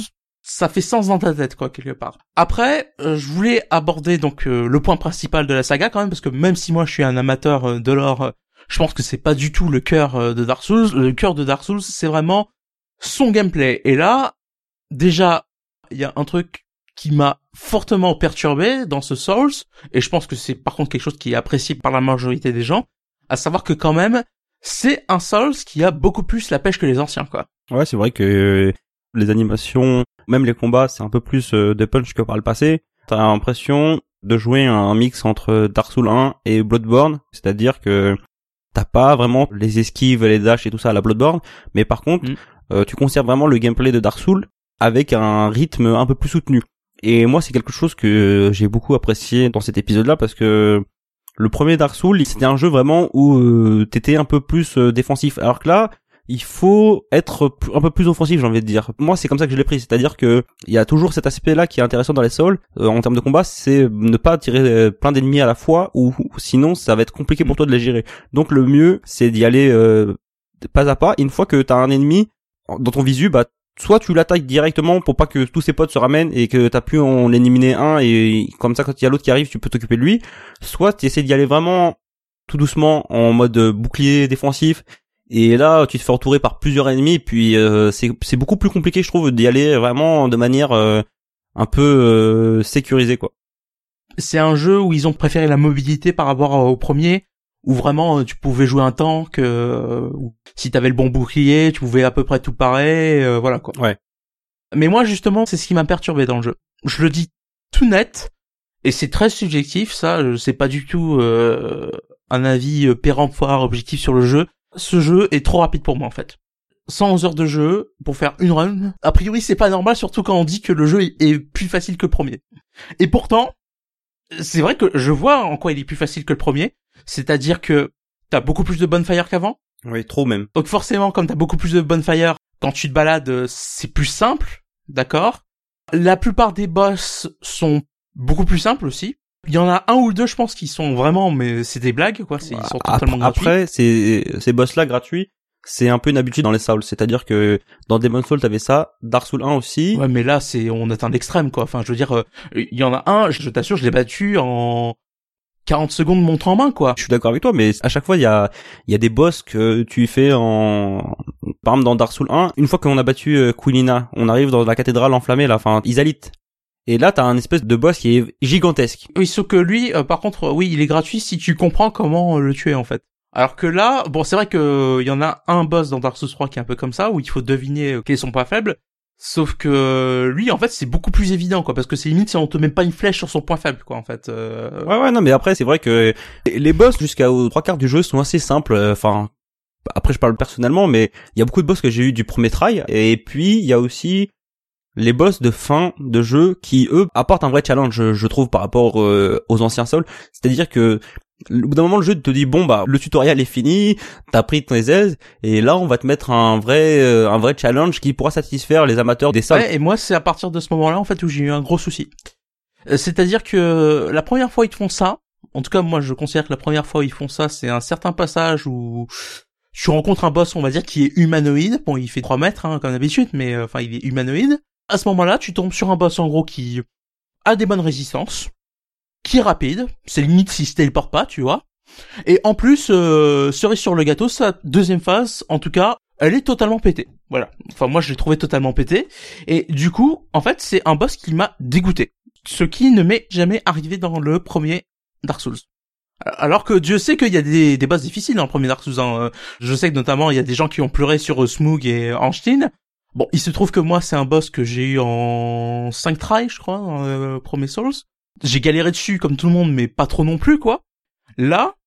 A: ça fait sens dans ta tête, quoi, quelque part. Après, euh, je voulais aborder donc euh, le point principal de la saga quand même, parce que même si moi je suis un amateur euh, de lore, euh, je pense que c'est pas du tout le cœur euh, de Dark Souls. Le cœur de Dark Souls, c'est vraiment son gameplay. Et là, déjà, il y a un truc qui m'a fortement perturbé dans ce Souls, et je pense que c'est par contre quelque chose qui est apprécié par la majorité des gens, à savoir que quand même, c'est un Souls qui a beaucoup plus la pêche que les anciens, quoi.
C: Ouais, c'est vrai que les animations, même les combats, c'est un peu plus euh, de punch que par le passé. T'as l'impression de jouer un mix entre Dark Souls un et Bloodborne, c'est-à-dire que t'as pas vraiment les esquives, les dashs et tout ça à la Bloodborne, mais par contre, mm. euh, tu conserves vraiment le gameplay de Dark Souls avec un rythme un peu plus soutenu. Et moi, c'est quelque chose que j'ai beaucoup apprécié dans cet épisode-là, parce que le premier Dark Souls, c'était un jeu vraiment où euh, t'étais un peu plus euh, défensif, alors que là, il faut être un peu plus offensif, j'ai envie de dire. Moi, c'est comme ça que je l'ai pris, c'est-à-dire que il y a toujours cet aspect-là qui est intéressant dans les Souls, euh, en termes de combat, c'est ne pas tirer plein d'ennemis à la fois, ou, ou sinon ça va être compliqué pour toi de les gérer. Donc le mieux, c'est d'y aller euh, pas à pas. Une fois que t'as un ennemi dans ton visu, bah soit tu l'attaques directement pour pas que tous ses potes se ramènent et que t'as pu en éliminer un, et comme ça quand il y a l'autre qui arrive, tu peux t'occuper de lui. Soit tu essaies d'y aller vraiment tout doucement en mode bouclier défensif. Et là, tu te fais entourer par plusieurs ennemis, puis euh, c'est c'est beaucoup plus compliqué, je trouve, d'y aller vraiment de manière euh, un peu euh, sécurisée, quoi.
A: C'est un jeu où ils ont préféré la mobilité par rapport au premier, où vraiment tu pouvais jouer un tank, euh, si t'avais le bon bouclier, tu pouvais à peu près tout parer, euh, voilà quoi.
C: Ouais.
A: Mais moi justement, c'est ce qui m'a perturbé dans le jeu. Je le dis tout net, et c'est très subjectif, ça, c'est pas du tout euh, un avis péremptoire, objectif sur le jeu. Ce jeu est trop rapide pour moi en fait. cent heures de jeu pour faire une run. A priori c'est pas normal, surtout quand on dit que le jeu est plus facile que le premier. Et pourtant, c'est vrai que je vois en quoi il est plus facile que le premier. C'est-à-dire que t'as beaucoup plus de bonfire qu'avant.
C: Oui, trop même.
A: Donc forcément, comme t'as beaucoup plus de bonfire, quand tu te balades, c'est plus simple, d'accord. La plupart des boss sont beaucoup plus simples aussi. Il y en a un ou deux, je pense, qui sont vraiment, mais c'est des blagues, quoi. C'est, ils sont totalement gratuits.
C: Après, ces, ces boss-là gratuits, c'est un peu une habitude dans les Souls. C'est-à-dire que dans Demon's Souls, t'avais ça, Dark Souls un aussi.
A: Ouais, mais là, c'est, on atteint l'extrême, quoi. Enfin, je veux dire, il y en a un, je t'assure, je l'ai battu en quarante secondes montre en main, quoi.
C: Je suis d'accord avec toi, mais à chaque fois, il y a, il y a des boss que tu fais en, par exemple, dans Dark Souls un, une fois qu'on a battu euh, Quilina, on arrive dans la cathédrale enflammée, là, enfin, Izalith. Et là, t'as un espèce de boss qui est gigantesque.
A: Oui, sauf que lui, euh, par contre, oui, il est gratuit si tu comprends comment le tuer, en fait. Alors que là, bon, c'est vrai que il y en a un boss dans Dark Souls trois qui est un peu comme ça, où il faut deviner quels sont pas faibles. Sauf que lui, en fait, c'est beaucoup plus évident, quoi, parce que c'est limite si on te met pas une flèche sur son point faible, quoi, en fait. Euh...
C: Ouais, ouais, non, mais après, c'est vrai que les boss jusqu'à aux trois quarts du jeu sont assez simples. Enfin, après, je parle personnellement, mais il y a beaucoup de boss que j'ai eu du premier try, et puis il y a aussi les boss de fin de jeu qui, eux, apportent un vrai challenge, je, je trouve, par rapport euh, aux anciens Souls. C'est-à-dire que au bout d'un moment, le jeu te dit bon bah le tutoriel est fini, t'as pris tes aises, et là on va te mettre un vrai euh, un vrai challenge qui pourra satisfaire les amateurs des Souls.
A: Ouais, et moi c'est à partir de ce moment-là en fait où j'ai eu un gros souci. Euh, c'est-à-dire que la première fois ils te font ça, en tout cas moi je considère que la première fois où ils font ça, c'est un certain passage où tu rencontres un boss, on va dire, qui est humanoïde. Bon, il fait trois mètres hein, comme d'habitude, mais euh, enfin il est humanoïde. À ce moment-là, tu tombes sur un boss en gros qui a des bonnes résistances, qui est rapide, c'est limite s'il se téléporte pas, tu vois. Et en plus, euh, cerise sur le gâteau, sa deuxième phase, en tout cas, elle est totalement pétée. Voilà. Enfin, moi, je l'ai trouvé totalement pétée. Et du coup, en fait, c'est un boss qui m'a dégoûté. Ce qui ne m'est jamais arrivé dans le premier Dark Souls. Alors que Dieu sait qu'il y a des, des boss difficiles dans le premier Dark Souls. Hein. Je sais que notamment, il y a des gens qui ont pleuré sur euh, Smough et Ornstein. Bon, il se trouve que moi, c'est un boss que j'ai eu en cinq tries, je crois, dans le premier Souls. J'ai galéré dessus comme tout le monde, mais pas trop non plus, quoi. Là,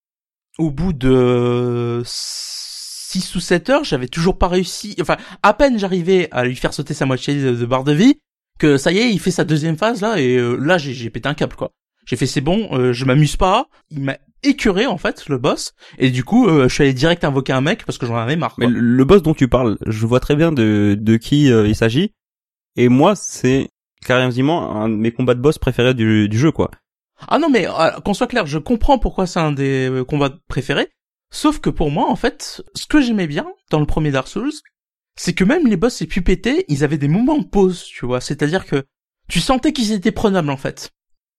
A: au bout de six ou sept heures, j'avais toujours pas réussi, enfin, à peine j'arrivais à lui faire sauter sa moitié de, de barre de vie, que ça y est, il fait sa deuxième phase, là, et euh, là, j'ai, j'ai pété un câble, quoi. J'ai fait, c'est bon, euh, je m'amuse pas. Il m'a écœuré, en fait, le boss. Et du coup, euh, je suis allé direct invoquer un mec parce que j'en avais marre, quoi.
C: Mais le, le boss dont tu parles, je vois très bien de, de qui euh, il s'agit. Et moi, c'est carrément un de mes combats de boss préférés du, du jeu, quoi.
A: Ah non, mais euh, qu'on soit clair, je comprends pourquoi c'est un des euh, combats préférés. Sauf que pour moi, en fait, ce que j'aimais bien dans le premier Dark Souls, c'est que même les boss les plus pétés, ils avaient des moments de pause, tu vois. C'est-à-dire que tu sentais qu'ils étaient prenables, en fait.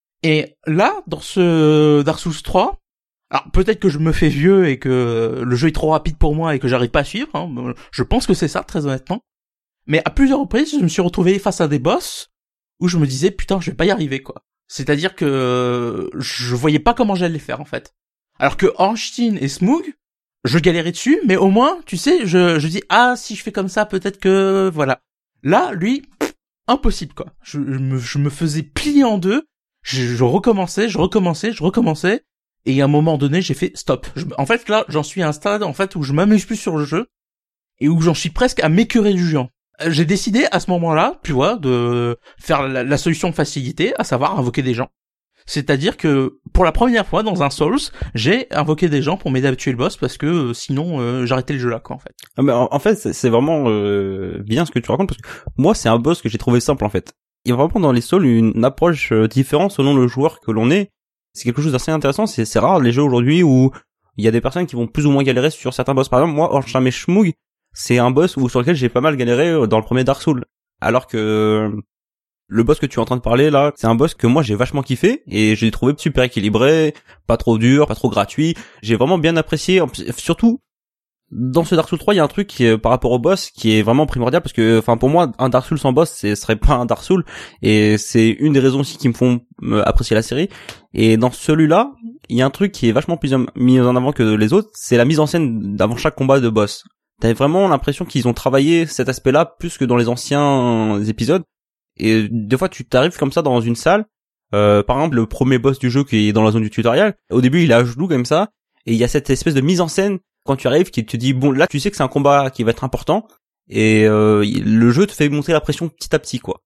A: Et là, dans ce Dark Souls trois, alors peut-être que je me fais vieux et que le jeu est trop rapide pour moi et que j'arrive pas à suivre, hein. Je pense que c'est ça, très honnêtement. Mais à plusieurs reprises, je me suis retrouvé face à des boss où je me disais, putain, je vais pas y arriver, quoi. C'est-à-dire que je voyais pas comment j'allais faire, en fait. Alors que Ornstein et Smough, je galérais dessus, mais au moins, tu sais, je, je dis, ah, si je fais comme ça, peut-être que, voilà. Là, lui, pff, impossible, quoi. Je, je, me, je me faisais plier en deux, je, je recommençais, je recommençais, je recommençais, et à un moment donné, j'ai fait stop. Je, en fait, là, j'en suis à un stade, en fait, où je m'amuse plus sur le jeu, et où j'en suis presque à m'écœurer du jeu. J'ai décidé, à ce moment-là, tu vois, de faire la, la solution de facilité, à savoir invoquer des gens. C'est-à-dire que, pour la première fois dans un Souls, j'ai invoqué des gens pour m'aider à tuer le boss, parce que euh, sinon, euh, j'arrêtais le jeu là, quoi, en fait.
C: Ah, mais en, en fait, c'est, c'est vraiment euh, bien ce que tu racontes, parce que moi, c'est un boss que j'ai trouvé simple, en fait. Il y a vraiment dans les Souls une approche euh, différente selon le joueur que l'on est. C'est quelque chose d'assez intéressant, c'est, c'est rare les jeux aujourd'hui où il y a des personnes qui vont plus ou moins galérer sur certains boss. Par exemple, moi, Ornstein et Smough, c'est un boss où, sur lequel j'ai pas mal galéré dans le premier Dark Souls. Alors que le boss que tu es en train de parler là, c'est un boss que moi j'ai vachement kiffé et j'ai trouvé super équilibré, pas trop dur, pas trop gratuit. J'ai vraiment bien apprécié. Surtout dans ce Dark Souls trois, il y a un truc qui est, par rapport au boss qui est vraiment primordial parce que, enfin pour moi, un Dark Souls sans boss, ce serait pas un Dark Souls et c'est une des raisons aussi qui me font apprécier la série. Et dans celui-là, il y a un truc qui est vachement plus mis en avant que les autres, c'est la mise en scène d'avant chaque combat de boss. T'avais vraiment l'impression qu'ils ont travaillé cet aspect-là plus que dans les anciens épisodes. Et des fois, tu t'arrives comme ça dans une salle. Euh, par exemple, le premier boss du jeu qui est dans la zone du tutoriel. Au début, il est à genoux comme ça. Et il y a cette espèce de mise en scène quand tu arrives qui te dit, bon, là, tu sais que c'est un combat qui va être important. Et euh, le jeu te fait monter la pression petit à petit, quoi.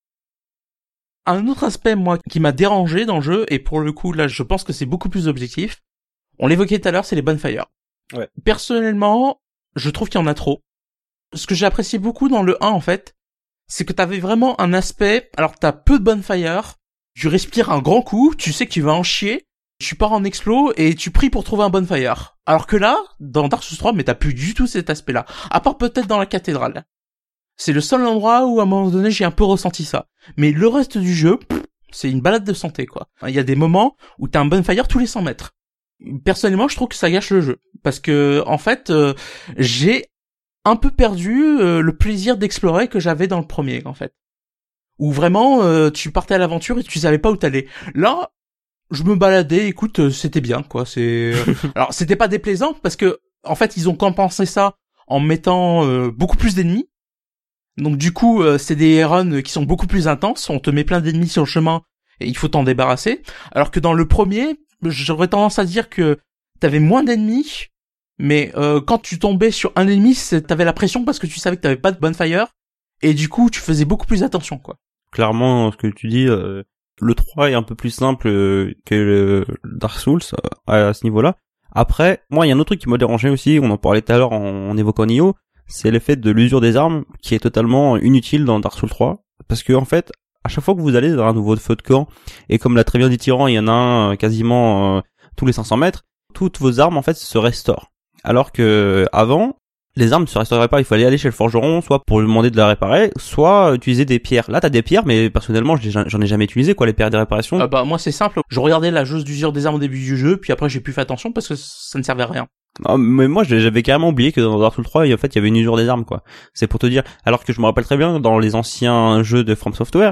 A: Un autre aspect, moi, qui m'a dérangé dans le jeu, et pour le coup, là, je pense que c'est beaucoup plus objectif. On l'évoquait tout à l'heure, c'est les bonfires.
C: Ouais.
A: Personnellement, je trouve qu'il y en a trop. Ce que j'ai apprécié beaucoup dans le un, en fait, c'est que t'avais vraiment un aspect, alors t'as peu de bonfire, tu respires un grand coup, tu sais que tu vas en chier, tu pars en explo et tu pries pour trouver un bonfire. Alors que là, dans Dark Souls trois, mais t'as plus du tout cet aspect-là. À part peut-être dans la cathédrale. C'est le seul endroit où à un moment donné j'ai un peu ressenti ça. Mais le reste du jeu, pff, c'est une balade de santé, quoi. Il y a des moments où t'as un bonfire tous les cent mètres. Personnellement, je trouve que ça gâche le jeu. Parce que, en fait, euh, j'ai un peu perdu euh, le plaisir d'explorer que j'avais dans le premier, en fait. Où vraiment, euh, tu partais à l'aventure et tu savais pas où t'allais. Là, je me baladais, écoute, euh, c'était bien, quoi. C'est alors, c'était pas déplaisant parce que, en fait, ils ont compensé ça en mettant euh, beaucoup plus d'ennemis. Donc, du coup, euh, c'est des runs qui sont beaucoup plus intenses. On te met plein d'ennemis sur le chemin et il faut t'en débarrasser. Alors que dans le premier, j'aurais tendance à dire que t'avais moins d'ennemis, mais euh, quand tu tombais sur un ennemi, t'avais la pression parce que tu savais que t'avais pas de bonfire, et du coup, tu faisais beaucoup plus attention, quoi.
C: Clairement, ce que tu dis, euh, le trois est un peu plus simple euh, que le Dark Souls euh, à ce niveau-là. Après, moi, il y a un autre truc qui m'a dérangé aussi, on en parlait tout à l'heure en, en évoquant Nioh, c'est l'effet de l'usure des armes qui est totalement inutile dans Dark Souls trois, parce que en fait, à chaque fois que vous allez dans un nouveau feu de camp, et comme l'a très bien dit Tyran, il y en a un euh, quasiment euh, tous les cinq cents mètres, toutes vos armes en fait se restaurent. Alors que avant, les armes ne se restauraient pas, il fallait aller chez le forgeron, soit pour lui demander de la réparer, soit utiliser des pierres. Là, t'as des pierres, mais personnellement, j'en ai jamais utilisé, quoi, les pierres de réparation.
A: Euh, bah moi c'est simple, je regardais la jauge d'usure des armes au début du jeu, puis après j'ai plus fait attention parce que ça ne servait à rien.
C: Ah, mais moi j'avais carrément oublié que dans Dark Souls trois, en fait, il y avait une usure des armes, quoi. C'est pour te dire. Alors que je me rappelle très bien dans les anciens jeux de From Software,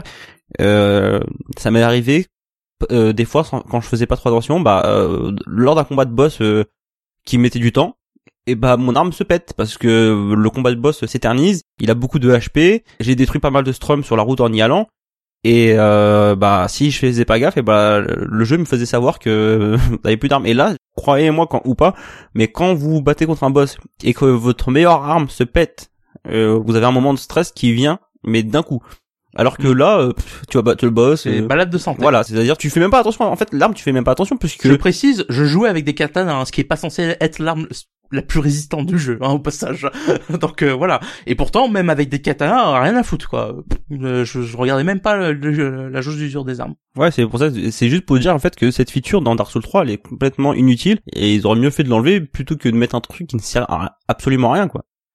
C: euh, ça m'est arrivé euh, des fois quand je faisais pas trop attention, bah euh, lors d'un combat de boss euh, qui mettait du temps, et bah mon arme se pète parce que le combat de boss s'éternise. Il a beaucoup de H P. J'ai détruit pas mal de Strum sur la route en y allant. Et euh, bah si je faisais pas gaffe, et bah le jeu me faisait savoir que t'avais plus d'armes. Et là, croyez-moi quand ou pas, mais quand vous battez contre un boss et que votre meilleure arme se pète, euh, vous avez un moment de stress qui vient, mais d'un coup. Alors que là, euh, tu vas battre le boss.
A: C'est
C: euh,
A: balade de santé.
C: Voilà, c'est-à-dire tu fais même pas attention. En fait, l'arme, tu fais même pas attention puisque.
A: Je précise, je jouais avec des katanas, hein, ce qui est pas censé être l'arme la plus résistante du jeu, hein, au passage. Donc euh, voilà. Et pourtant, même avec des katanas, rien à foutre, quoi. Euh, je, je regardais même pas le, le, la jauge d'usure des armes.
C: Ouais, c'est pour ça, c'est juste pour dire en fait que cette feature dans Dark Souls trois, elle est complètement inutile et ils auraient mieux fait de l'enlever plutôt que de mettre un truc qui ne sert à absolument rien, quoi.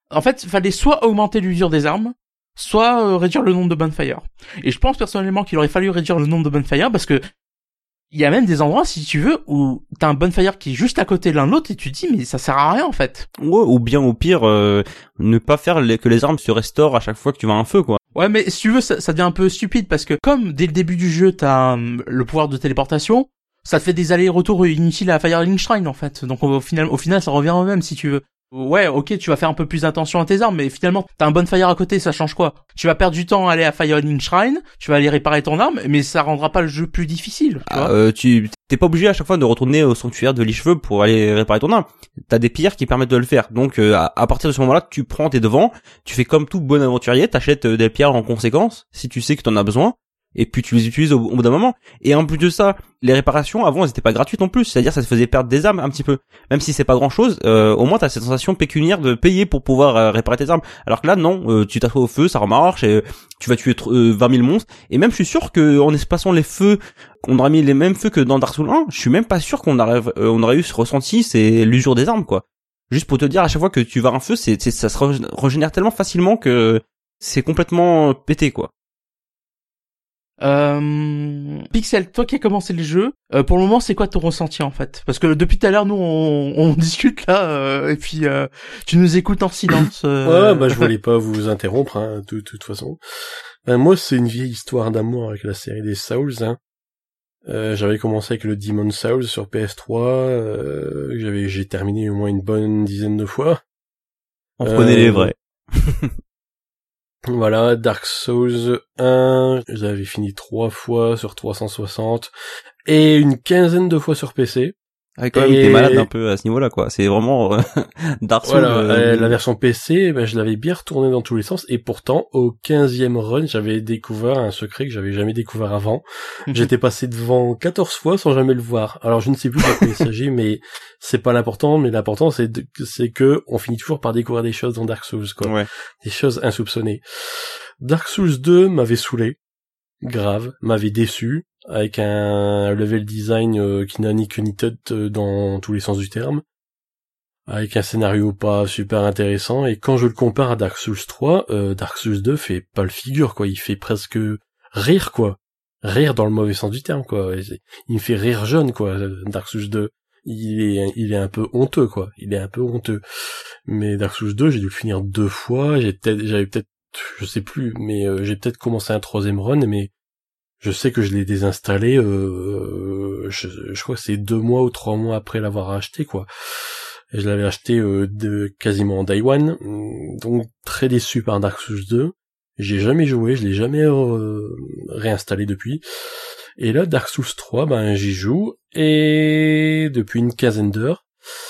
A: En fait, fallait soit augmenter l'usure des armes, soit euh, réduire le nombre de bonfires. Et je pense personnellement qu'il aurait fallu réduire le nombre de bonfires parce que il y a même des endroits, si tu veux, où t'as un bonfire qui est juste à côté de l'un de l'autre et tu te dis mais ça sert à rien en fait.
C: Ouais, ou bien au pire, euh, ne pas faire les, que les armes se restaurent à chaque fois que tu vas un feu, quoi.
A: Ouais, mais si tu veux, ça, ça devient un peu stupide parce que comme dès le début du jeu t'as um, le pouvoir de téléportation, ça te fait des allers-retours inutiles à Firelink Shrine en fait. Donc au final, au final, ça revient au même si tu veux. Ouais, ok, tu vas faire un peu plus attention à tes armes, mais finalement, t'as un bonfire à côté, ça change quoi? Tu vas perdre du temps à aller à Firelink Shrine, tu vas aller réparer ton arme, mais ça rendra pas le jeu plus difficile, tu
C: Ah,
A: vois.
C: euh, tu t'es pas obligé à chaque fois de retourner au sanctuaire de Licheveux pour aller réparer ton arme. T'as des pierres qui permettent de le faire. Donc euh, à, à partir de ce moment-là, tu prends tes devants, tu fais comme tout bon aventurier, t'achètes euh, des pierres en conséquence si tu sais que t'en as besoin. Et puis tu les utilises au, au bout d'un moment. Et en plus de ça, les réparations avant elles étaient pas gratuites non plus, c'est-à-dire ça te faisait perdre des armes un petit peu. Même si c'est pas grand-chose, euh, au moins t'as cette sensation pécuniaire de payer pour pouvoir euh, réparer tes armes. Alors que là non, euh, tu t'assois au feu, ça remarche, et euh, tu vas tuer euh, vingt mille monstres. Et même je suis sûr que en espaçant les feux, on aurait mis les mêmes feux que dans Dark Souls un. Je suis même pas sûr qu'on aurait euh, on aurait eu ce ressenti, c'est l'usure des armes quoi. Juste pour te dire à chaque fois que tu vas un feu, c'est, c'est ça se régénère tellement facilement que c'est complètement pété quoi.
A: Euh... Pixel, toi qui as commencé le jeu, euh, pour le moment, c'est quoi ton ressenti en fait? Parce que depuis tout à l'heure, nous, on, on discute là, euh, et puis euh, tu nous écoutes en silence. Euh...
B: Ouais, bah je voulais pas vous interrompre, hein, de, de toute façon. Ben, moi, c'est une vieille histoire d'amour avec la série des Souls. Hein. Euh, j'avais commencé avec le Demon Souls sur P S trois. Euh, j'avais, j'ai terminé au moins une bonne dizaine de fois.
C: On prenait euh... les vrais.
B: Voilà, Dark Souls un, j'avais fini trois fois sur trois cent soixante et une quinzaine de fois sur P C.
C: Ah, quand même, et... t'es malade un peu à ce niveau-là, quoi. C'est vraiment euh, Dark Souls.
B: Voilà,
C: euh...
B: la version P C, ben, je l'avais bien retourné dans tous les sens, et pourtant, au quinzième run, j'avais découvert un secret que j'avais jamais découvert avant. J'étais passé devant quatorze fois sans jamais le voir. Alors, je ne sais plus de quoi il s'agit, mais c'est pas l'important, mais l'important, c'est, de, c'est que on finit toujours par découvrir des choses dans Dark Souls, quoi. Ouais. Des choses insoupçonnées. Dark Souls deux m'avait saoulé. Grave, m'avait déçu, avec un level design euh, qui n'a ni queue ni tête euh, dans tous les sens du terme, avec un scénario pas super intéressant, et quand je le compare à Dark Souls trois, euh, Dark Souls deux fait pas le figure, quoi, il fait presque rire, quoi, rire dans le mauvais sens du terme, quoi, il me fait rire jeune, quoi, Dark Souls deux, il est, il est un peu honteux, quoi, il est un peu honteux, mais Dark Souls deux, j'ai dû le finir deux fois, j'ai peut-être, j'avais peut-être je sais plus, mais euh, j'ai peut-être commencé un troisième run, mais je sais que je l'ai désinstallé, euh, je, je crois que c'est deux mois ou trois mois après l'avoir acheté, quoi. Et je l'avais acheté euh, de quasiment en day one, donc très déçu par Dark Souls deux. J'ai jamais joué, je l'ai jamais euh, réinstallé depuis. Et là, Dark Souls trois, ben j'y joue, et depuis une quinzaine d'heures.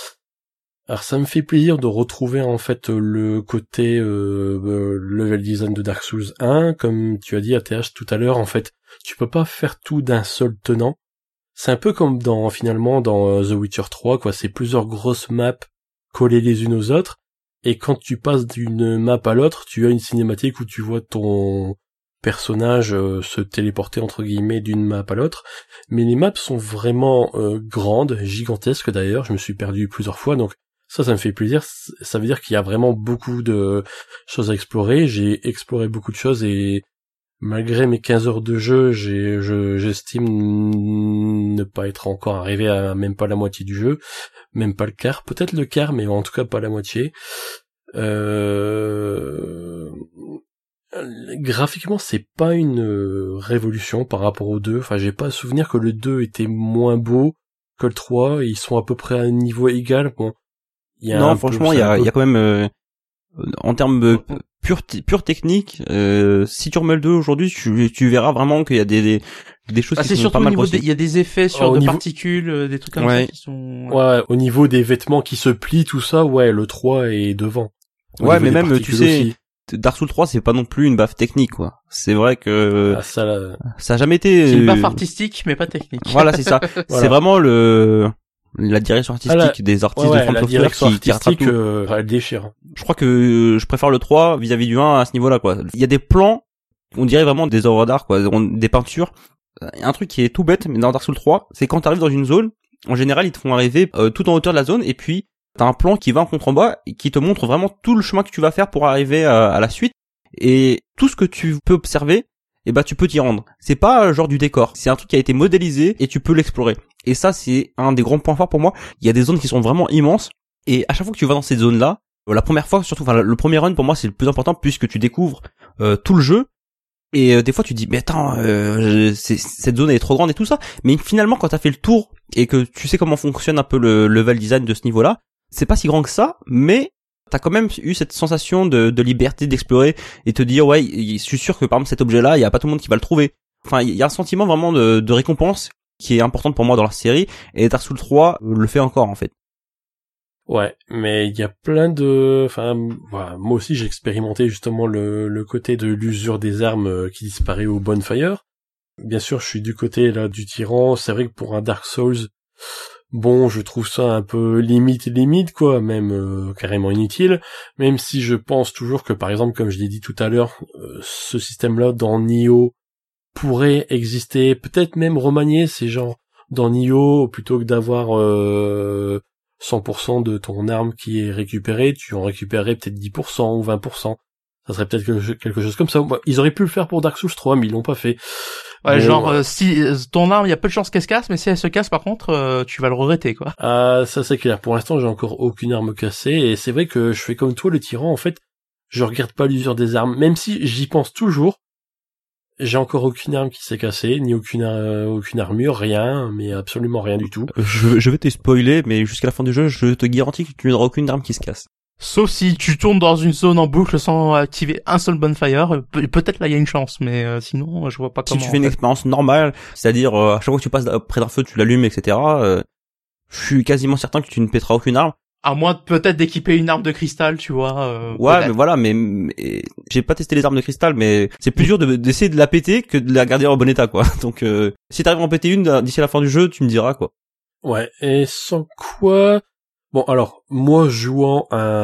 B: Alors ça me fait plaisir de retrouver en fait le côté euh, euh, level design de Dark Souls un, comme tu as dit A T H tout à l'heure, en fait, tu peux pas faire tout d'un seul tenant. C'est un peu comme dans finalement dans The Witcher trois, quoi, c'est plusieurs grosses maps collées les unes aux autres, et quand tu passes d'une map à l'autre, tu as une cinématique où tu vois ton personnage euh, se téléporter entre guillemets d'une map à l'autre, mais les maps sont vraiment euh, grandes, gigantesques d'ailleurs, je me suis perdu plusieurs fois, donc ça, ça me fait plaisir. Ça veut dire qu'il y a vraiment beaucoup de choses à explorer. J'ai exploré beaucoup de choses et malgré mes quinze heures de jeu, j'ai, je, j'estime ne pas être encore arrivé à même pas la moitié du jeu, même pas le quart, peut-être le quart, mais en tout cas pas la moitié. Euh... Graphiquement, c'est pas une révolution par rapport au deux. Enfin, j'ai pas à souvenir que le deux était moins beau que le trois. Ils sont à peu près à un niveau égal. Bon. Il y a
C: non, franchement, il y a, il y a quand même, euh, en termes de pure, pure technique, euh, si tu remets le deux aujourd'hui, tu, tu verras vraiment qu'il y a des, des, des choses
A: ah,
C: qui sont pas mal possibles.
A: Il y a des effets sur
B: oh,
A: de
B: niveau...
A: particules, des trucs comme
C: ouais.
A: ça qui sont...
B: Ouais, au niveau des vêtements qui se plient, tout ça, ouais, le trois est devant. Au
C: ouais, mais même, tu sais,
B: aussi.
C: Dark Souls trois, c'est pas non plus une baffe technique, quoi. C'est vrai que,
B: ah, ça, là...
C: ça a jamais été...
A: C'est une baffe artistique, mais pas technique.
C: Voilà, c'est ça. Voilà. C'est vraiment le... la direction artistique ah, la... des artistes
B: ouais,
C: de From Software qui, qui rattrape tout.
B: Euh, elle déchire.
C: Je crois que euh, je préfère le trois vis-à-vis du un à ce niveau-là, quoi. Il y a des plans, on dirait vraiment des œuvres d'art, quoi, des peintures. Un truc qui est tout bête, mais dans Dark Souls trois, c'est quand t'arrives dans une zone, en général, ils te font arriver euh, tout en hauteur de la zone, et puis t'as un plan qui va en contrebas et qui te montre vraiment tout le chemin que tu vas faire pour arriver à, à la suite. Et tout ce que tu peux observer, eh ben tu peux t'y rendre. C'est pas genre du décor, c'est un truc qui a été modélisé et tu peux l'explorer. Et ça, c'est un des grands points forts pour moi. Il y a des zones qui sont vraiment immenses et à chaque fois que tu vas dans ces zones-là, la première fois surtout, enfin le premier run pour moi c'est le plus important puisque tu découvres euh, tout le jeu. Et euh, des fois tu te dis mais attends, euh, c'est, cette zone elle est trop grande et tout ça. Mais finalement quand t'as fait le tour et que tu sais comment fonctionne un peu le level design de ce niveau-là, c'est pas si grand que ça, mais t'as quand même eu cette sensation de, de liberté d'explorer et te dire ouais, je suis sûr que par exemple cet objet-là, il y a pas tout le monde qui va le trouver. Enfin, il y a un sentiment vraiment de, de récompense qui est importante pour moi dans la série et Dark Souls trois le fait encore en fait.
B: Ouais, mais il y a plein de, enfin, voilà, moi aussi j'ai expérimenté justement le, le côté de l'usure des armes qui disparaît au bonfire. Bien sûr, je suis du côté là du tyran. C'est vrai que pour un Dark Souls, bon, je trouve ça un peu limite limite quoi, même euh, carrément inutile. Même si je pense toujours que par exemple, comme je l'ai dit tout à l'heure, euh, ce système-là dans Nioh pourrait exister, peut-être même remanier ces genres dans Nioh plutôt que d'avoir euh, cent pour cent de ton arme qui est récupérée, tu en récupérerais peut-être dix pour cent ou vingt pour cent. Ça serait peut-être quelque chose comme ça. Ils auraient pu le faire pour Dark Souls trois, mais ils l'ont pas fait.
A: Ouais,
B: bon,
A: genre,
B: euh,
A: euh, si euh, ton arme, il y a peu de chances qu'elle se casse, mais si elle se casse, par contre, euh, tu vas le regretter, quoi.
B: Ah, ça c'est clair. Pour l'instant, j'ai encore aucune arme cassée, et c'est vrai que je fais comme toi, le tyran, en fait, je regarde pas l'usure des armes, même si j'y pense toujours. J'ai encore aucune arme qui s'est cassée, ni aucune euh, aucune armure, rien, mais absolument rien du tout.
C: Je, je vais te spoiler, mais jusqu'à la fin du jeu, je te garantis que tu n'auras aucune arme qui se casse.
A: Sauf si tu tournes dans une zone en boucle sans activer un seul bonfire, pe- peut-être là il y a une chance, mais euh, sinon je vois pas comment.
C: Si tu fais une expérience normale, c'est-à-dire euh, à chaque fois que tu passes près d'un feu, tu l'allumes, et cetera. Euh, je suis quasiment certain que tu ne pèteras aucune arme.
A: À moins de peut-être d'équiper une arme de cristal, tu vois. Euh,
C: ouais,
A: peut-être.
C: mais voilà, mais, mais j'ai pas testé les armes de cristal, mais c'est plus dur de, d'essayer de la péter que de la garder en bon état, quoi. Donc, euh, si t'arrives à en péter une d'ici la fin du jeu, tu me diras, quoi.
B: Ouais, et sans quoi... Bon, alors, moi, jouant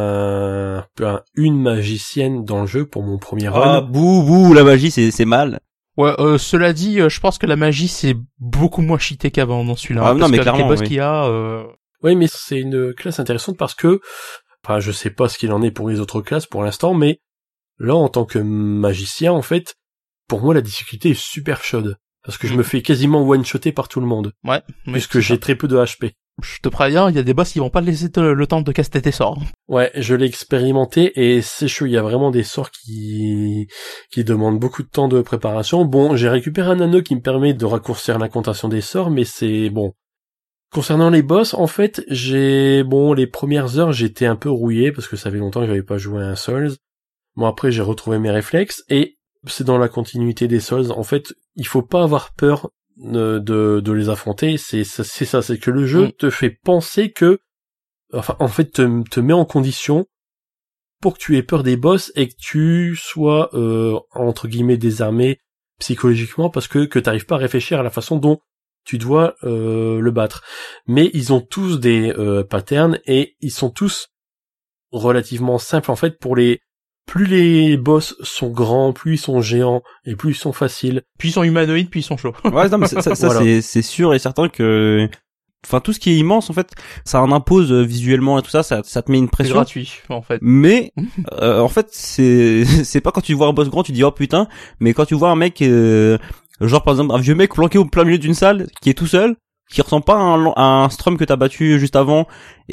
B: un, un une magicienne dans le jeu pour mon premier run...
C: Ah, bouh, bouh, la magie, c'est, c'est mal.
A: Ouais, euh, cela dit, euh, je pense que la magie c'est beaucoup moins cheaté qu'avant dans celui-là.
C: Ah,
A: hein,
C: non,
A: parce
C: mais
A: qu'avec les
C: clairement,
A: boss
C: oui.
A: qu'il y a... Euh...
B: Oui, mais c'est une classe intéressante parce que... Enfin, je sais pas ce qu'il en est pour les autres classes pour l'instant, mais là, en tant que magicien, en fait, pour moi, la difficulté est super chaude. Parce que je me fais quasiment one-shotter par tout le monde.
A: Ouais.
B: Puisque j'ai très peu de H P.
A: Je te préviens, il y a des boss qui vont pas te laisser te- le temps de caster tes sorts.
B: Ouais, je l'ai expérimenté et c'est chaud, il y a vraiment des sorts qui qui demandent beaucoup de temps de préparation. Bon, j'ai récupéré un anneau qui me permet de raccourcir l'incantation des sorts, mais c'est bon. Concernant les boss, en fait, j'ai bon, les premières heures, j'étais un peu rouillé parce que ça fait longtemps que j'avais pas joué à un Souls. Bon, après, j'ai retrouvé mes réflexes et c'est dans la continuité des Souls. En fait, il faut pas avoir peur de de, de les affronter, c'est c'est ça, c'est que le jeu
A: Mm.
B: te fait penser que enfin en fait te, te met en condition pour que tu aies peur des boss et que tu sois euh, entre guillemets désarmé psychologiquement parce que que t'arrives pas à réfléchir à la façon dont tu dois euh, le battre. Mais ils ont tous des euh, patterns et ils sont tous relativement simples en fait. Pour les plus les boss sont grands, plus ils sont géants et plus ils sont faciles.
A: Puis ils sont humanoïdes, puis ils sont chauds.
C: Ouais, non, mais ça, ça, ça,
B: Voilà.
C: c'est, c'est sûr et certain que, enfin, tout ce qui est immense, en fait, ça en impose euh, visuellement et tout ça, ça, ça te met une
A: C'est
C: pression.
A: gratuit, en fait.
C: Mais, euh, en fait, c'est, c'est pas quand tu vois un boss grand, tu dis oh putain, mais quand tu vois un mec, euh, genre par exemple un vieux mec planqué au plein milieu d'une salle, qui est tout seul, qui ressemble pas à un, à un Strum que t'as battu juste avant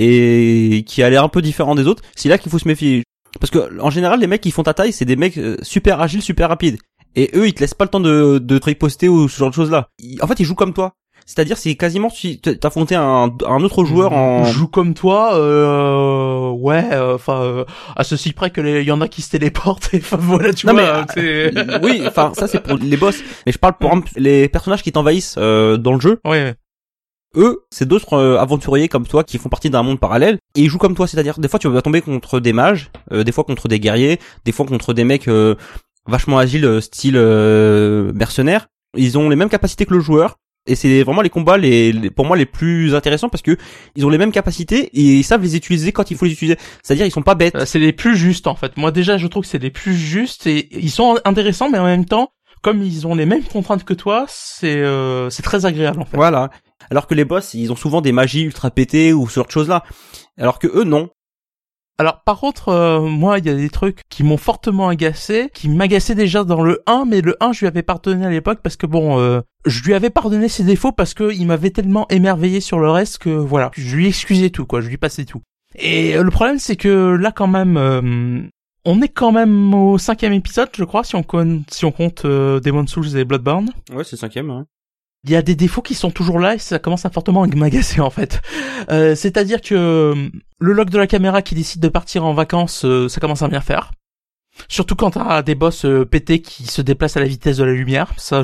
C: et qui a l'air un peu différent des autres, c'est là qu'il faut se méfier. Parce que en général, les mecs qui font ta taille, c'est des mecs euh, super agiles, super rapides. Et eux, ils te laissent pas le temps de, de te riposter ou ce genre de choses-là. Ils- en fait, ils jouent comme toi. C'est-à-dire, c'est quasiment si t'as affronté un, un autre joueur en...
A: Joue comme toi, euh, ouais, enfin, euh, à ceci près que les, il y en a qui se téléportent, et enfin voilà, tu
C: Non,
A: vois,
C: mais,
A: c'est...
C: euh, oui, enfin, ça c'est pour les boss. Mais je parle pour exemple, les personnages qui t'envahissent euh, dans le jeu.
A: Ouais,
C: Eux, c'est d'autres euh, aventuriers comme toi qui font partie d'un monde parallèle et ils jouent comme toi, c'est-à-dire des fois tu vas tomber contre des mages, euh, des fois contre des guerriers, des fois contre des mecs euh, vachement agiles euh, style euh, mercenaires. Ils ont les mêmes capacités que le joueur et c'est vraiment les combats les, les pour moi les plus intéressants parce que ils ont les mêmes capacités et ils savent les utiliser quand il faut les utiliser. C'est-à-dire ils sont pas bêtes.
A: Euh, c'est les plus justes, en fait. Moi, déjà, je trouve que c'est les plus justes, et ils sont intéressants, mais en même temps, comme ils ont les mêmes contraintes que toi, c'est euh, c'est très agréable, en fait.
C: Voilà. Alors que les boss, ils ont souvent des magies ultra pétées ou ce genre de choses-là. Alors que eux, non.
A: Alors par contre, euh, moi il y a des trucs qui m'ont fortement agacé, qui m'agaçaient déjà dans le un, mais le un je lui avais pardonné à l'époque parce que bon, euh, je lui avais pardonné ses défauts parce que il m'avait tellement émerveillé sur le reste que voilà, je lui excusais tout quoi, je lui passais tout. Et euh, le problème c'est que là quand même, euh, on est quand même au cinquième épisode je crois si on compte, si on compte euh, Demon's Souls et Bloodborne.
C: Ouais, c'est le cinquième, hein.
A: Il y a des défauts qui sont toujours là et ça commence à fortement m'agacer en fait. Euh, c'est-à-dire que euh, le lock de la caméra qui décide de partir en vacances, euh, ça commence à bien faire. Surtout quand t'as des boss euh, pétés qui se déplacent à la vitesse de la lumière, ça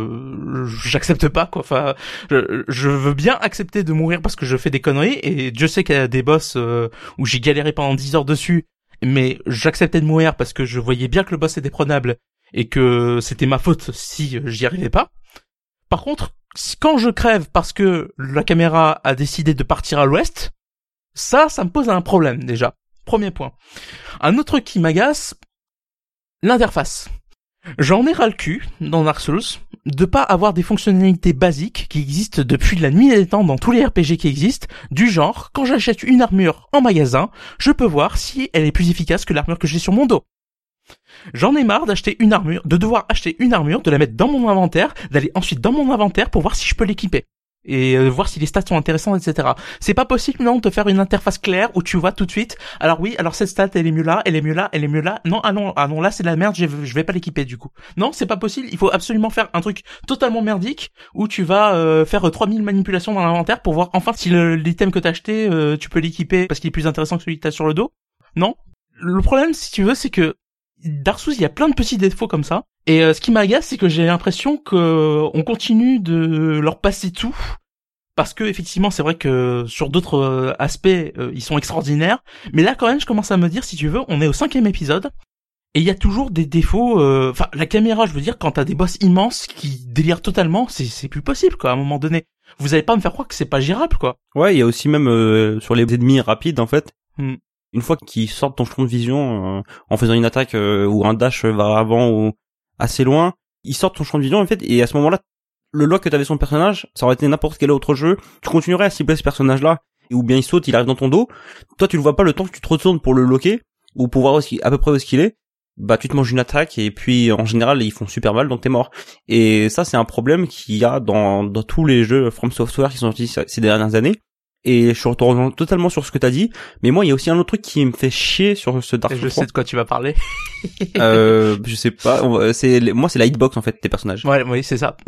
A: je j'accepte pas quoi. Enfin, je, je veux bien accepter de mourir parce que je fais des conneries et Dieu sait qu'il y a des boss euh, où j'ai galéré pendant dix heures dessus, mais j'acceptais de mourir parce que je voyais bien que le boss était prenable et que c'était ma faute si j'y arrivais pas. Par contre, quand je crève parce que la caméra a décidé de partir à l'ouest, ça, ça me pose un problème déjà. Premier point. Un autre truc qui m'agace, l'interface. J'en ai ras le cul dans Dark Souls de pas avoir des fonctionnalités basiques qui existent depuis la nuit des temps dans tous les R P G qui existent, du genre, quand j'achète une armure en magasin, je peux voir si elle est plus efficace que l'armure que j'ai sur mon dos. J'en ai marre d'acheter une armure, de devoir acheter une armure, de la mettre dans mon inventaire, d'aller ensuite dans mon inventaire pour voir si je peux l'équiper. Et euh, voir si les stats sont intéressantes, et cetera. C'est pas possible, non, de faire une interface claire où tu vois tout de suite, alors oui, alors cette stat, elle est mieux là, elle est mieux là, elle est mieux là. Non, ah non, ah non, là c'est de la merde, je vais, je vais pas l'équiper du coup. Non, c'est pas possible, il faut absolument faire un truc totalement merdique où tu vas euh, faire trois mille manipulations dans l'inventaire pour voir enfin si le, l'item que t'as acheté, euh, tu peux l'équiper parce qu'il est plus intéressant que celui que t'as sur le dos. Non. Le problème, si tu veux, c'est que Dark Souls, il y a plein de petits défauts comme ça. Et euh, ce qui m'agace, c'est que j'ai l'impression que euh, on continue de leur passer tout. Parce que effectivement, c'est vrai que sur d'autres euh, aspects, euh, ils sont extraordinaires. Mais là, quand même, je commence à me dire, si tu veux, on est au cinquième épisode. Et il y a toujours des défauts. Enfin, euh, la caméra, je veux dire, quand t'as des boss immenses qui délirent totalement, c'est, c'est plus possible, quoi, à un moment donné. Vous allez pas me faire croire que c'est pas gérable, quoi.
C: Ouais, il y a aussi même euh, sur les ennemis rapides, en fait.
A: Hmm.
C: Une fois qu'ils sortent ton champ de vision euh, en faisant une attaque euh, ou un dash vers avant ou assez loin, ils sortent ton champ de vision en fait, et à ce moment-là, le lock que t'avais sur le personnage, ça aurait été n'importe quel autre jeu, tu continuerais à cibler ce personnage-là, ou bien il saute, il arrive dans ton dos, toi tu le vois pas le temps que tu te retournes pour le locker, ou pour voir aussi à peu près où est-ce qu'il est, bah tu te manges une attaque, et puis en général ils font super mal, donc t'es mort. Et ça c'est un problème qu'il y a dans, dans tous les jeux From Software qui sont sortis ces dernières années. Et je te rejoins totalement sur ce que t'as dit, mais moi il y a aussi un autre truc qui me fait chier sur ce Dark Souls.
A: Je sais de quoi tu vas parler.
C: euh, je sais pas, c'est moi c'est la hitbox en fait tes personnages.
A: Ouais, oui, c'est ça.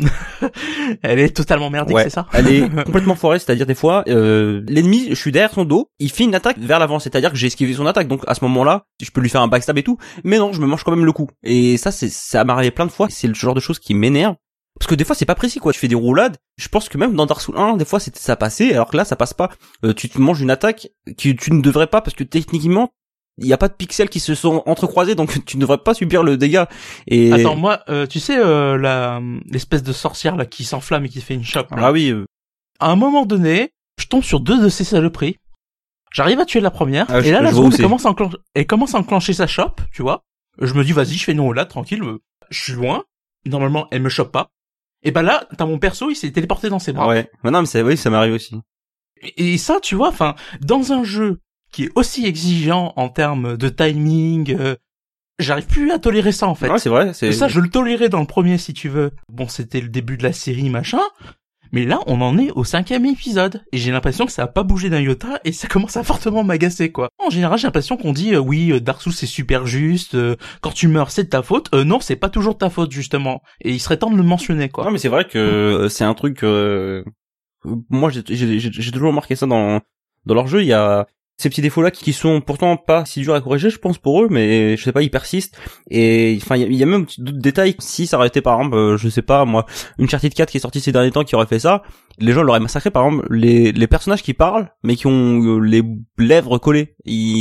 A: Elle est totalement merdique,
C: ouais,
A: c'est ça.
C: Elle est complètement foirée, c'est-à-dire des fois euh, l'ennemi, je suis derrière son dos, il fait une attaque vers l'avant, c'est-à-dire que j'ai esquivé son attaque, donc à ce moment-là, je peux lui faire un backstab et tout, mais non, je me mange quand même le coup. Et ça c'est ça m'est arrivé plein de fois, c'est le genre de choses qui m'énerve. Parce que des fois c'est pas précis quoi, tu fais des roulades, je pense que même dans Dark Souls un, des fois c'était ça passait, alors que là ça passe pas. Euh, tu te manges une attaque que tu ne devrais pas parce que techniquement il y a pas de pixels qui se sont entrecroisés, donc tu ne devrais pas subir le dégât. Et
A: attends, moi euh, tu sais euh, la l'espèce de sorcière là qui s'enflamme et qui fait une chope.
C: Ah oui. Euh...
A: À un moment donné, je tombe sur deux de ces saloperies. J'arrive à tuer la première
C: ah,
A: et
C: je,
A: là
C: je
A: la seconde elle
C: aussi.
A: commence à enclencher, elle commence à enclencher sa chope, tu vois. Je me dis vas-y, je fais une roulade tranquille, je suis loin. Normalement, elle me chope pas. Et ben là, t'as mon perso, il s'est téléporté dans ses bras.
C: Ouais. Mais non, mais c'est, oui, ça m'arrive aussi.
A: Et, et ça, tu vois, enfin, dans un jeu qui est aussi exigeant en termes de timing, euh, j'arrive plus à tolérer ça, en fait.
C: Ouais, c'est vrai, c'est...
A: Ça, je le tolérais dans le premier, si tu veux. Bon, c'était le début de la série, machin. Mais là, on en est au cinquième épisode. Et j'ai l'impression que ça a pas bougé d'un iota et ça commence à fortement m'agacer, quoi. En général, j'ai l'impression qu'on dit, euh, oui, euh, Dark Souls, c'est super juste, euh, quand tu meurs, c'est de ta faute. Euh, non, c'est pas toujours de ta faute, justement. Et il serait temps de le mentionner, quoi.
C: Non, mais c'est vrai que euh, c'est un truc, euh... moi, j'ai, j'ai, j'ai toujours remarqué ça dans, dans leur jeu. Il y a ces petits défauts-là qui sont pourtant pas si durs à corriger, je pense, pour eux, mais je sais pas, ils persistent. Et enfin, il y, y a même d'autres détails. Si ça aurait été, par exemple, euh, je sais pas, moi, une Uncharted quatre qui est sortie ces derniers temps qui aurait fait ça, les gens l'auraient massacré. Par exemple, les, les personnages qui parlent, mais qui ont euh, les lèvres collées,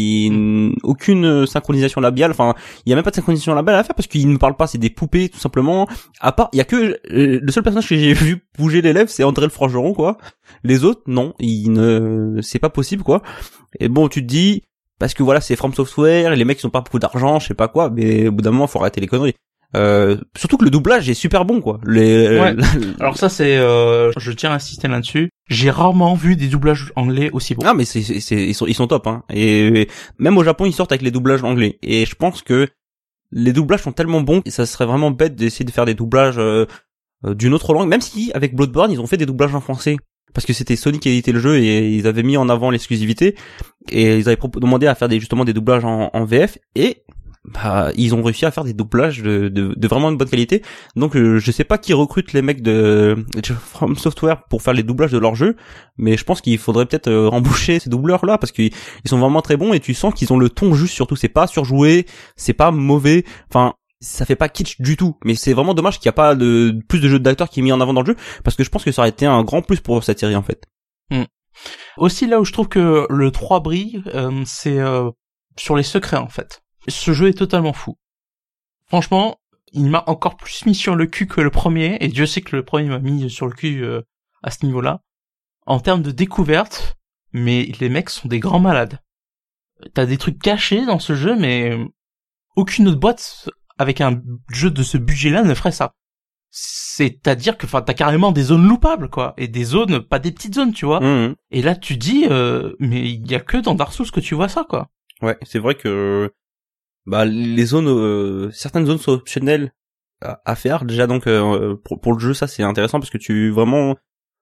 C: ils, aucune synchronisation labiale. Enfin, il y a même pas de synchronisation labiale à faire parce qu'ils ne parlent pas. C'est des poupées, tout simplement. À part, il y a que euh, le seul personnage que j'ai vu bouger les lèvres, c'est André le Forgeron, quoi. Les autres, non, ils ne, c'est pas possible, quoi. Et bon, tu te dis, parce que voilà, c'est From Software, et les mecs ils ont pas beaucoup d'argent, je sais pas quoi, mais au bout d'un moment, faut arrêter les conneries. Euh, surtout que le doublage est super bon, quoi. Les,
A: ouais. Alors ça, c'est, euh, je tiens à insister là-dessus. J'ai rarement vu des doublages anglais aussi bons.
C: Ah, mais c'est, c'est, c'est ils sont, ils sont top, hein. Et, et même au Japon, ils sortent avec les doublages anglais. Et je pense que les doublages sont tellement bons, et ça serait vraiment bête d'essayer de faire des doublages euh, euh, d'une autre langue. Même si avec Bloodborne, ils ont fait des doublages en français. Parce que c'était Sony qui éditait le jeu et ils avaient mis en avant l'exclusivité. Et ils avaient demandé à faire des, justement des doublages en, en V F. Et bah ils ont réussi à faire des doublages de, de, de vraiment de bonne qualité. Donc euh, je sais pas qui recrute les mecs de From Software pour faire les doublages de leur jeu, mais je pense qu'il faudrait peut-être euh, embaucher ces doubleurs là parce qu'ils ils sont vraiment très bons et tu sens qu'ils ont le ton juste. Surtout c'est pas surjoué, c'est pas mauvais, enfin ça fait pas kitsch du tout, mais c'est vraiment dommage qu'il y a pas de plus de jeux d'acteurs qui est mis en avant dans le jeu parce que je pense que ça aurait été un grand plus pour cette série en fait.
A: Mm. Aussi là où je trouve que le trois brille, euh, c'est euh, sur les secrets en fait. Ce jeu est totalement fou. Franchement, il m'a encore plus mis sur le cul que le premier, et Dieu sait que le premier m'a mis sur le cul euh, à ce niveau-là. En termes de découverte, mais les mecs sont des grands malades. T'as des trucs cachés dans ce jeu, mais aucune autre boîte avec un jeu de ce budget-là ne ferait ça. C'est-à-dire que, enfin, t'as carrément des zones loupables, quoi, et des zones, pas des petites zones, tu vois.
C: Mmh.
A: Et là, tu dis, euh, mais il y a que dans Dark Souls que tu vois ça, quoi.
C: Ouais, c'est vrai que bah les zones euh, certaines zones sont optionnelles à, à faire déjà, donc euh, pour, pour le jeu ça c'est intéressant parce que tu vraiment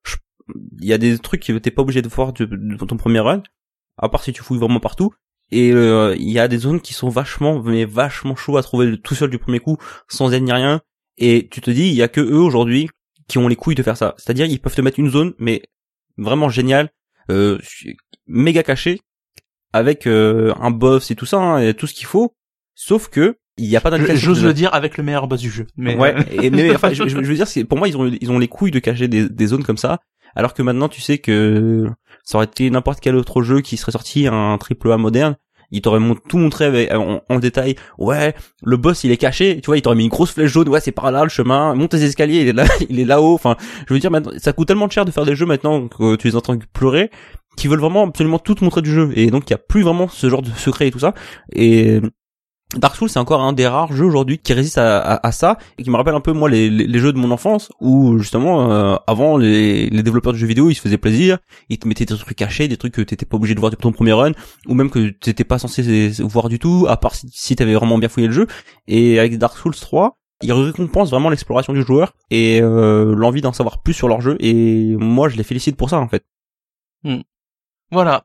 C: il y a des trucs que t'es pas obligé de voir dans ton premier run à part si tu fouilles vraiment partout, et euh, il y a des zones qui sont vachement mais vachement chauds à trouver tout seul du premier coup sans aide ni rien, et tu te dis il y a que eux aujourd'hui qui ont les couilles de faire ça, c'est-à-dire ils peuvent te mettre une zone mais vraiment géniale, euh, méga cachée avec euh, un boss et tout ça, hein, et tout ce qu'il faut. Sauf que il y a pas d'indication.
A: J'ose le dire avec le meilleur boss du jeu. Mais
C: ouais. Et, mais enfin, je, je veux dire, c'est pour moi ils ont ils ont les couilles de cacher des, des zones comme ça, alors que maintenant tu sais que ça aurait été n'importe quel autre jeu qui serait sorti un triple A moderne, il t'aurait mon, tout montré avec, en, en détail. Ouais, le boss il est caché, tu vois, il t'aurait mis une grosse flèche jaune. Ouais, c'est par là le chemin. Monte les escaliers, il est là, il est là-haut. Enfin, je veux dire, maintenant, ça coûte tellement cher de faire des jeux maintenant que tu les entends pleurer, qui veulent vraiment absolument tout te montrer du jeu, et donc il y a plus vraiment ce genre de secret et tout ça. Et Dark Souls c'est encore un des rares jeux aujourd'hui qui résiste à, à, à ça, et qui me rappelle un peu moi les, les, les jeux de mon enfance où justement euh, avant les, les développeurs de jeux vidéo ils se faisaient plaisir, ils te mettaient des trucs cachés, des trucs que t'étais pas obligé de voir depuis ton premier run, ou même que t'étais pas censé voir du tout à part si, si t'avais vraiment bien fouillé le jeu. Et avec Dark Souls trois ils récompensent vraiment l'exploration du joueur et euh, l'envie d'en savoir plus sur leur jeu, et moi je les félicite pour ça en fait.
A: Hmm. Voilà.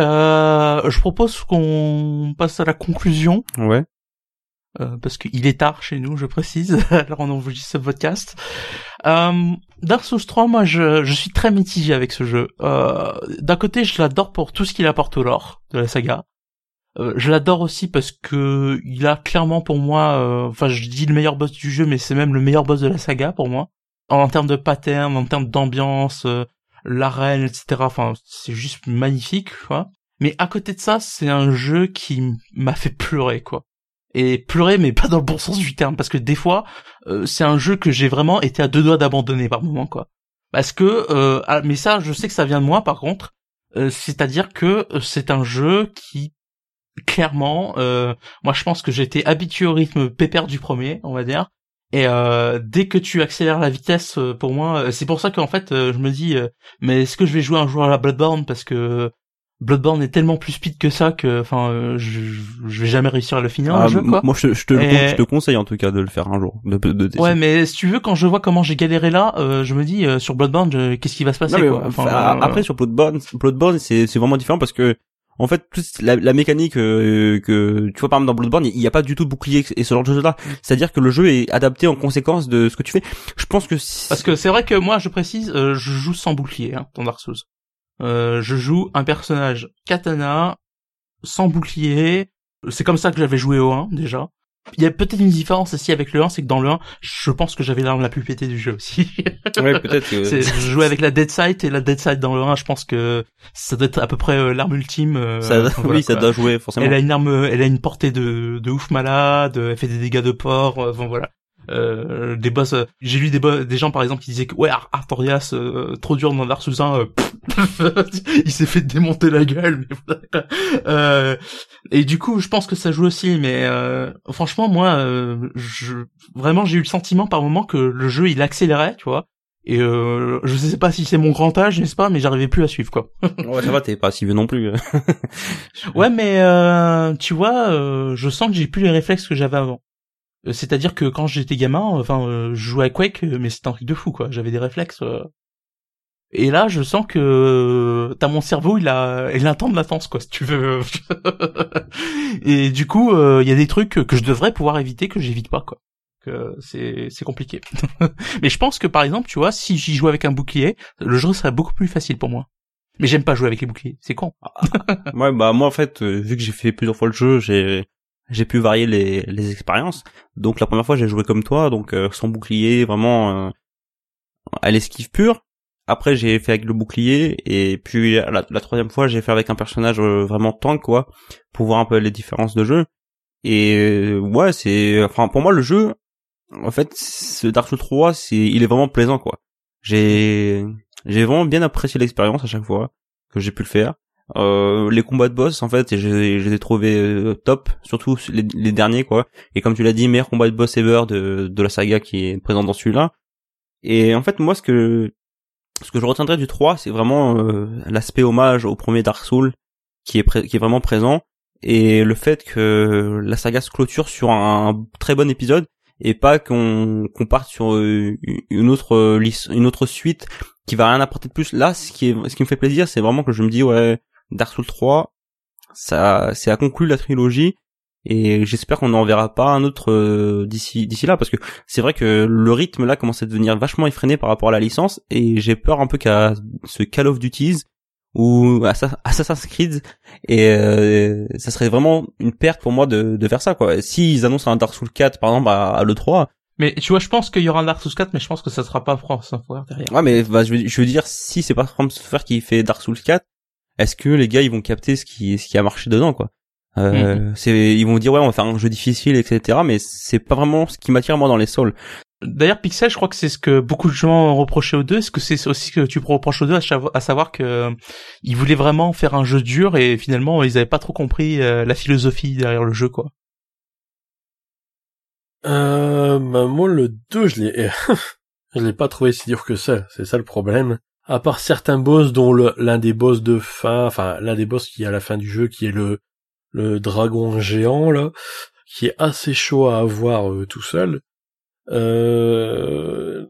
A: Euh, je propose qu'on passe à la conclusion.
C: Ouais.
A: Euh, parce qu'il est tard chez nous, je précise, alors on enregistre ce podcast. Euh, Dark Souls trois, moi je, je suis très mitigé avec ce jeu. Euh, d'un côté, je l'adore pour tout ce qu'il apporte au lore de la saga. Euh, je l'adore aussi parce que il a clairement pour moi, euh, enfin je dis le meilleur boss du jeu, mais c'est même le meilleur boss de la saga pour moi. En, en termes de pattern, en termes d'ambiance, euh, l'arène, et cetera. Enfin, c'est juste magnifique, quoi. Mais à côté de ça, c'est un jeu qui m'a fait pleurer, quoi. Et pleurer, mais pas dans le bon sens du terme, parce que des fois, euh, c'est un jeu que j'ai vraiment été à deux doigts d'abandonner par moment, quoi. Parce que, euh, ah, mais ça, je sais que ça vient de moi, par contre. Euh, c'est-à-dire que c'est un jeu qui, clairement, euh, moi, je pense que j'ai été habitué au rythme pépère du premier, on va dire. Et euh, dès que tu accélères la vitesse, euh, pour moi, c'est pour ça qu'en fait, euh, je me dis, euh, mais est-ce que je vais jouer un jour à la Bloodborne, parce que Bloodborne est tellement plus speed que ça que, enfin, euh, je, je vais jamais réussir à le finir,
C: ah,
A: le jeu, quoi.
C: Moi, je, je, te,
A: Et...
C: je te conseille en tout cas de le faire un jour. De, de, de,
A: ouais, mais si tu veux, quand je vois comment j'ai galéré là, euh, je me dis euh, sur Bloodborne, je... qu'est-ce qui va se passer, non, mais, quoi.
C: Enfin, euh... Après, sur Bloodborne, Bloodborne, c'est c'est vraiment différent parce que en fait, toute la, la mécanique euh, que tu vois par exemple dans Bloodborne, il n'y a pas du tout de bouclier et ce genre de choses là. C'est-à-dire que le jeu est adapté en conséquence de ce que tu fais. Je pense que si...
A: parce que c'est vrai que moi, je précise, euh, je joue sans bouclier hein, dans Dark Souls. Euh, je joue un personnage katana sans bouclier. C'est comme ça que j'avais joué au un déjà. Il y a peut-être une différence aussi avec le un, c'est que dans le un, je pense que j'avais l'arme la plus pétée du jeu aussi.
C: Ouais, peut-être que...
A: c'est, je jouais avec la Dead Sight, et la Dead Sight dans le un, je pense que ça doit être à peu près euh, l'arme ultime. Euh,
C: ça,
A: enfin, voilà,
C: oui, ça
A: quoi.
C: doit jouer, forcément.
A: Elle a une arme, elle a une portée de, de ouf malade, elle fait des dégâts de porc, euh, bon voilà. Euh, des boss, euh, j'ai lu des, bo- des gens par exemple qui disaient que ouais Ar- Artorias euh, trop dur dans Dark Souls un, euh, il s'est fait démonter la gueule. Mais voilà. euh, et du coup je pense que ça joue aussi, mais euh, franchement moi euh, je vraiment j'ai eu le sentiment par moment que le jeu il accélérait, tu vois. Et euh, je sais pas si c'est mon grand âge, n'est-ce pas, mais j'arrivais plus à suivre quoi.
C: Ouais, ça va, t'es pas si vieux non plus.
A: Ouais, mais euh, tu vois, euh, je sens que j'ai plus les réflexes que j'avais avant. Euh, C'est-à-dire que quand j'étais gamin, enfin, euh, je jouais à Quake, euh, mais c'était un truc de fou, quoi. J'avais des réflexes. euh. Et là, je sens que euh, t'as mon cerveau, il a, il a un temps de latence, quoi, si tu veux. Et du coup, il euh, y a des trucs que je devrais pouvoir éviter que j'évite pas, quoi. Que c'est, c'est compliqué. Mais je pense que par exemple, tu vois, si j'y jouais avec un bouclier, le jeu serait beaucoup plus facile pour moi. Mais j'aime pas jouer avec les boucliers, c'est con.
C: Ouais, bah moi en fait, euh, vu que j'ai fait plusieurs fois le jeu, j'ai j'ai pu varier les les expériences. Donc la première fois, j'ai joué comme toi, donc euh, sans bouclier, vraiment euh, à l'esquive pure. Après, j'ai fait avec le bouclier, et puis la, la troisième fois, j'ai fait avec un personnage euh, vraiment tank, quoi, pour voir un peu les différences de jeu. Et euh, ouais, c'est, enfin pour moi le jeu, en fait, ce Dark Souls trois, c'est, il est vraiment plaisant, quoi. J'ai j'ai vraiment bien apprécié l'expérience à chaque fois que j'ai pu le faire. Euh, les combats de boss, en fait, j'ai, je les ai trouvés euh, top, surtout les, les derniers, quoi. Et comme tu l'as dit, meilleur combat de boss ever de, de la saga qui est présent dans celui-là. Et en fait, moi, ce que ce que je retiendrai du trois, c'est vraiment euh, l'aspect hommage au premier Dark Souls qui est pré- qui est vraiment présent, et le fait que la saga se clôture sur un, un très bon épisode, et pas qu'on qu'on parte sur euh, une autre euh, une autre suite qui va rien apporter de plus. Là, ce qui est ce qui me fait plaisir, c'est vraiment que je me dis ouais, Dark Souls trois, ça c'est a conclu la trilogie, et j'espère qu'on n'en verra pas un autre euh, d'ici d'ici là, parce que c'est vrai que le rythme là commence à devenir vachement effréné par rapport à la licence, et j'ai peur un peu qu'à ce Call of Duty ou Assassin's Creed, et euh, ça serait vraiment une perte pour moi de, de faire ça, quoi. S'ils annoncent un Dark Souls quatre par exemple à, à l'E trois.
A: Mais tu vois, je pense qu'il y aura un Dark Souls quatre, mais je pense que ça sera pas From Software derrière.
C: Ouais, mais bah, je, veux, je veux dire, si c'est pas From Software qui fait Dark Souls quatre, est-ce que les gars ils vont capter ce qui ce qui a marché dedans, quoi. Euh, mm-hmm. C'est, ils vont dire ouais, on va faire un jeu difficile, et cetera. Mais c'est pas vraiment ce qui m'attire moi dans les Souls.
A: D'ailleurs, Pixel, je crois que c'est ce que beaucoup de gens ont reproché aux deux. Est-ce que c'est aussi ce que tu reproches aux deux, à savoir que euh, ils voulaient vraiment faire un jeu dur, et finalement ils avaient pas trop compris euh, la philosophie derrière le jeu, quoi.
B: Euh, bah moi le deux, je l'ai, je l'ai pas trouvé si dur que ça. C'est ça le problème. À part certains boss, dont le, l'un des boss de fin, enfin l'un des boss qui est à la fin du jeu, qui est le le dragon géant là, qui est assez chaud à avoir euh, tout seul. Euh...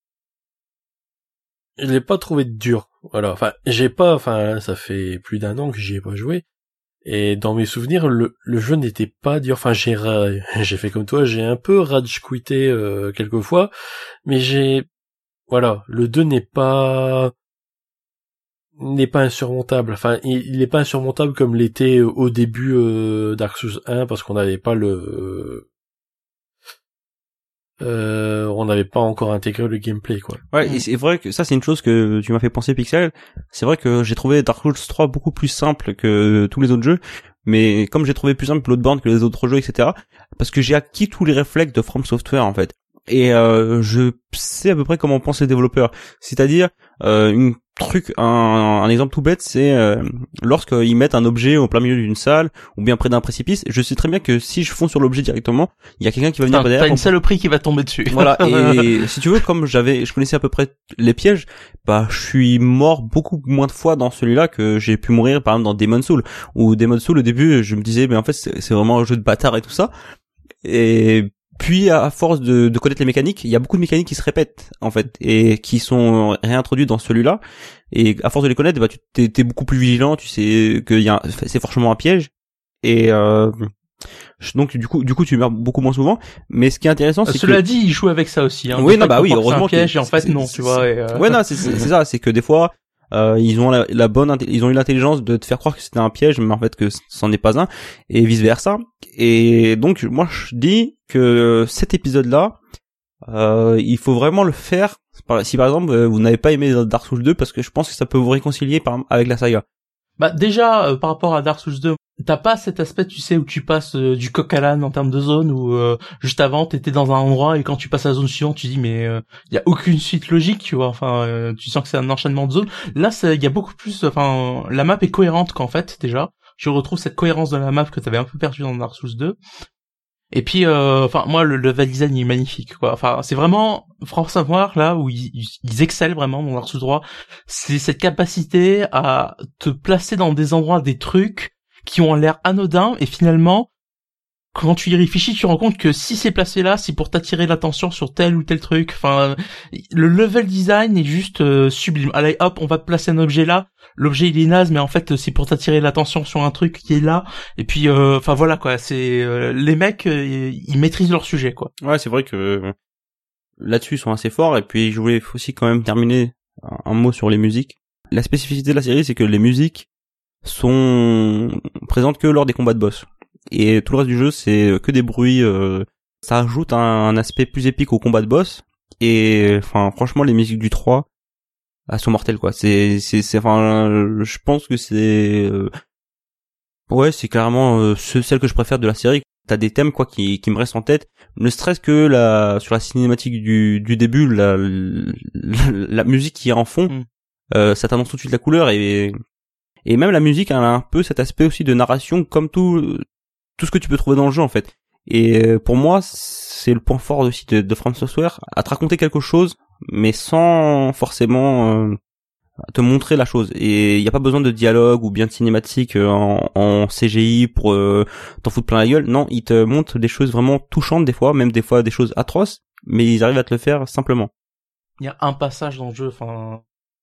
B: Je l'ai pas trouvé dur. Voilà. Enfin, j'ai pas, enfin, ça fait plus d'un an que j'y ai pas joué. Et dans mes souvenirs, le, le jeu n'était pas dur. Enfin, j'ai, j'ai fait comme toi, j'ai un peu rage quitté, euh, quelques fois. Mais j'ai, voilà, le deux n'est pas, n'est pas insurmontable. Enfin, il, il n'est pas insurmontable comme l'était au début, euh, Dark Souls un, parce qu'on n'avait pas le, euh, Euh, on n'avait pas encore intégré le gameplay, quoi.
C: Ouais, et c'est vrai que ça, c'est une chose que tu m'as fait penser, Pixel. C'est vrai que j'ai trouvé Dark Souls trois beaucoup plus simple que tous les autres jeux, mais comme j'ai trouvé plus simple Bloodborne que les autres jeux, et cetera, parce que j'ai acquis tous les réflexes de From Software, en fait. Et euh, je sais à peu près comment pensent les développeurs. C'est-à-dire, euh, une truc, un, un exemple tout bête, c'est euh, lorsqu'ils mettent un objet au plein milieu d'une salle ou bien près d'un précipice, je sais très bien que si je fonce sur l'objet directement, il y a quelqu'un qui va venir
A: derrière. T'as une saloperie qui va tomber dessus.
C: Voilà, et si tu veux, comme j'avais, je connaissais à peu près les pièges, bah je suis mort beaucoup moins de fois dans celui-là que j'ai pu mourir par exemple dans Demon's Souls. Ou Demon's Souls, au début, je me disais, mais en fait c'est, c'est vraiment un jeu de bâtard et tout ça. Et puis à force de, de connaître les mécaniques, il y a beaucoup de mécaniques qui se répètent en fait et qui sont réintroduites dans celui-là. Et à force de les connaître, bah tu t'es, t'es beaucoup plus vigilant, tu sais que y a, c'est forcément un piège. Et euh, donc du coup, du coup tu meurs beaucoup moins souvent. Mais ce qui est intéressant, c'est
A: Cela
C: que
A: dit, il joue avec ça aussi. Hein.
C: Oui, non, bah oui, heureusement.
A: C'est un piège et en fait non, tu vois. Et euh...
C: Ouais, non, c'est, c'est, c'est ça, c'est que des fois. Euh, ils ont la, la bonne, ils ont eu l'intelligence de te faire croire que c'était un piège, mais en fait que c'en est pas un, et vice versa. Et donc moi je dis que cet épisode-là, euh, il faut vraiment le faire. Si par exemple vous n'avez pas aimé Dark Souls deux, parce que je pense que ça peut vous réconcilier par, avec la saga.
A: Bah déjà euh, par rapport à Dark Souls deux, t'as pas cet aspect, tu sais, où tu passes euh, du coq à l'âne en termes de zone, où euh, juste avant t'étais dans un endroit et quand tu passes à la zone suivante, tu dis mais il euh, y a aucune suite logique, tu vois. Enfin, euh, tu sens que c'est un enchaînement de zones. Là, il y a beaucoup plus. Enfin, la map est cohérente qu'en fait déjà. Je retrouve cette cohérence de la map que t'avais un peu perdu dans Dark Souls deux. Et puis, enfin, euh, moi, le level design il est magnifique, quoi. Enfin, c'est vraiment From Software là où ils, ils excellent vraiment dans Dark Souls trois. C'est cette capacité à te placer dans des endroits, des trucs qui ont l'air anodins et finalement quand tu y réfléchis tu te rends compte que si c'est placé là c'est pour t'attirer l'attention sur tel ou tel truc. Enfin le level design est juste euh, sublime. Allez hop on va te placer un objet là, l'objet il est naze mais en fait c'est pour t'attirer l'attention sur un truc qui est là et puis enfin euh, voilà quoi, c'est euh, les mecs euh, ils maîtrisent leur sujet quoi.
C: Ouais c'est vrai que là-dessus ils sont assez forts et puis je voulais aussi quand même terminer un mot sur les musiques. La spécificité de la série c'est que les musiques sont présentes que lors des combats de boss et tout le reste du jeu c'est que des bruits, euh, ça ajoute un, un aspect plus épique au combat de boss et enfin franchement les musiques du trois elles sont mortelles quoi. C'est c'est c'est enfin je pense que c'est euh, ouais c'est clairement euh, celle que je préfère de la série. T'as des thèmes quoi qui qui me restent en tête, ne serait-ce que la sur la cinématique du du début la la, la musique qui est en fond, mm. euh, ça t'annonce tout de suite la couleur et Et même la musique, elle a un peu cet aspect aussi de narration, comme tout tout ce que tu peux trouver dans le jeu en fait. Et pour moi, c'est le point fort aussi de, de From Software, à te raconter quelque chose, mais sans forcément euh, te montrer la chose. Et il y a pas besoin de dialogue ou bien de cinématique en, en C G I pour euh, t'en foutre plein la gueule. Non, ils te montrent des choses vraiment touchantes des fois, même des fois des choses atroces, mais ils arrivent à te le faire simplement.
A: Il y a un passage dans le jeu, enfin.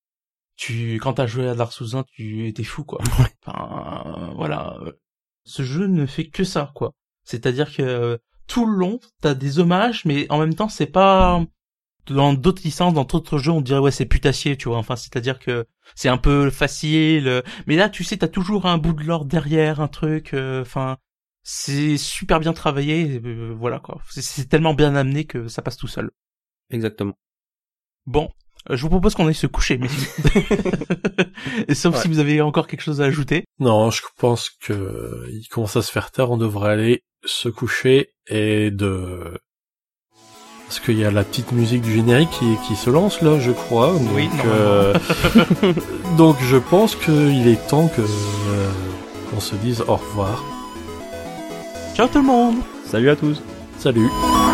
A: Tu, quand t'as joué à Dark Souls un, tu étais fou, quoi. Enfin, euh, voilà. Ce jeu ne fait que ça, quoi. C'est-à-dire que euh, tout le long, t'as des hommages, mais en même temps, c'est pas, dans d'autres licences, dans d'autres jeux, on dirait, ouais, c'est putassier, tu vois. Enfin, c'est-à-dire que c'est un peu facile. Mais là, tu sais, t'as toujours un bout de l'or derrière, un truc, enfin, euh, c'est super bien travaillé, euh, voilà, quoi. C'est, c'est tellement bien amené que ça passe tout seul.
C: Exactement.
A: Bon. Je vous propose qu'on aille se coucher, messieurs. Sauf ouais. si vous avez encore quelque chose à ajouter.
B: Non, je pense que il commence à se faire tard, on devrait aller se coucher et de... Parce qu'il y a la petite musique du générique qui, qui se lance là, je crois. Donc,
A: oui, non.
B: Euh... donc je pense qu'il est temps que euh, qu'on se dise au revoir.
A: Ciao tout le monde.
C: Salut à tous.
B: Salut.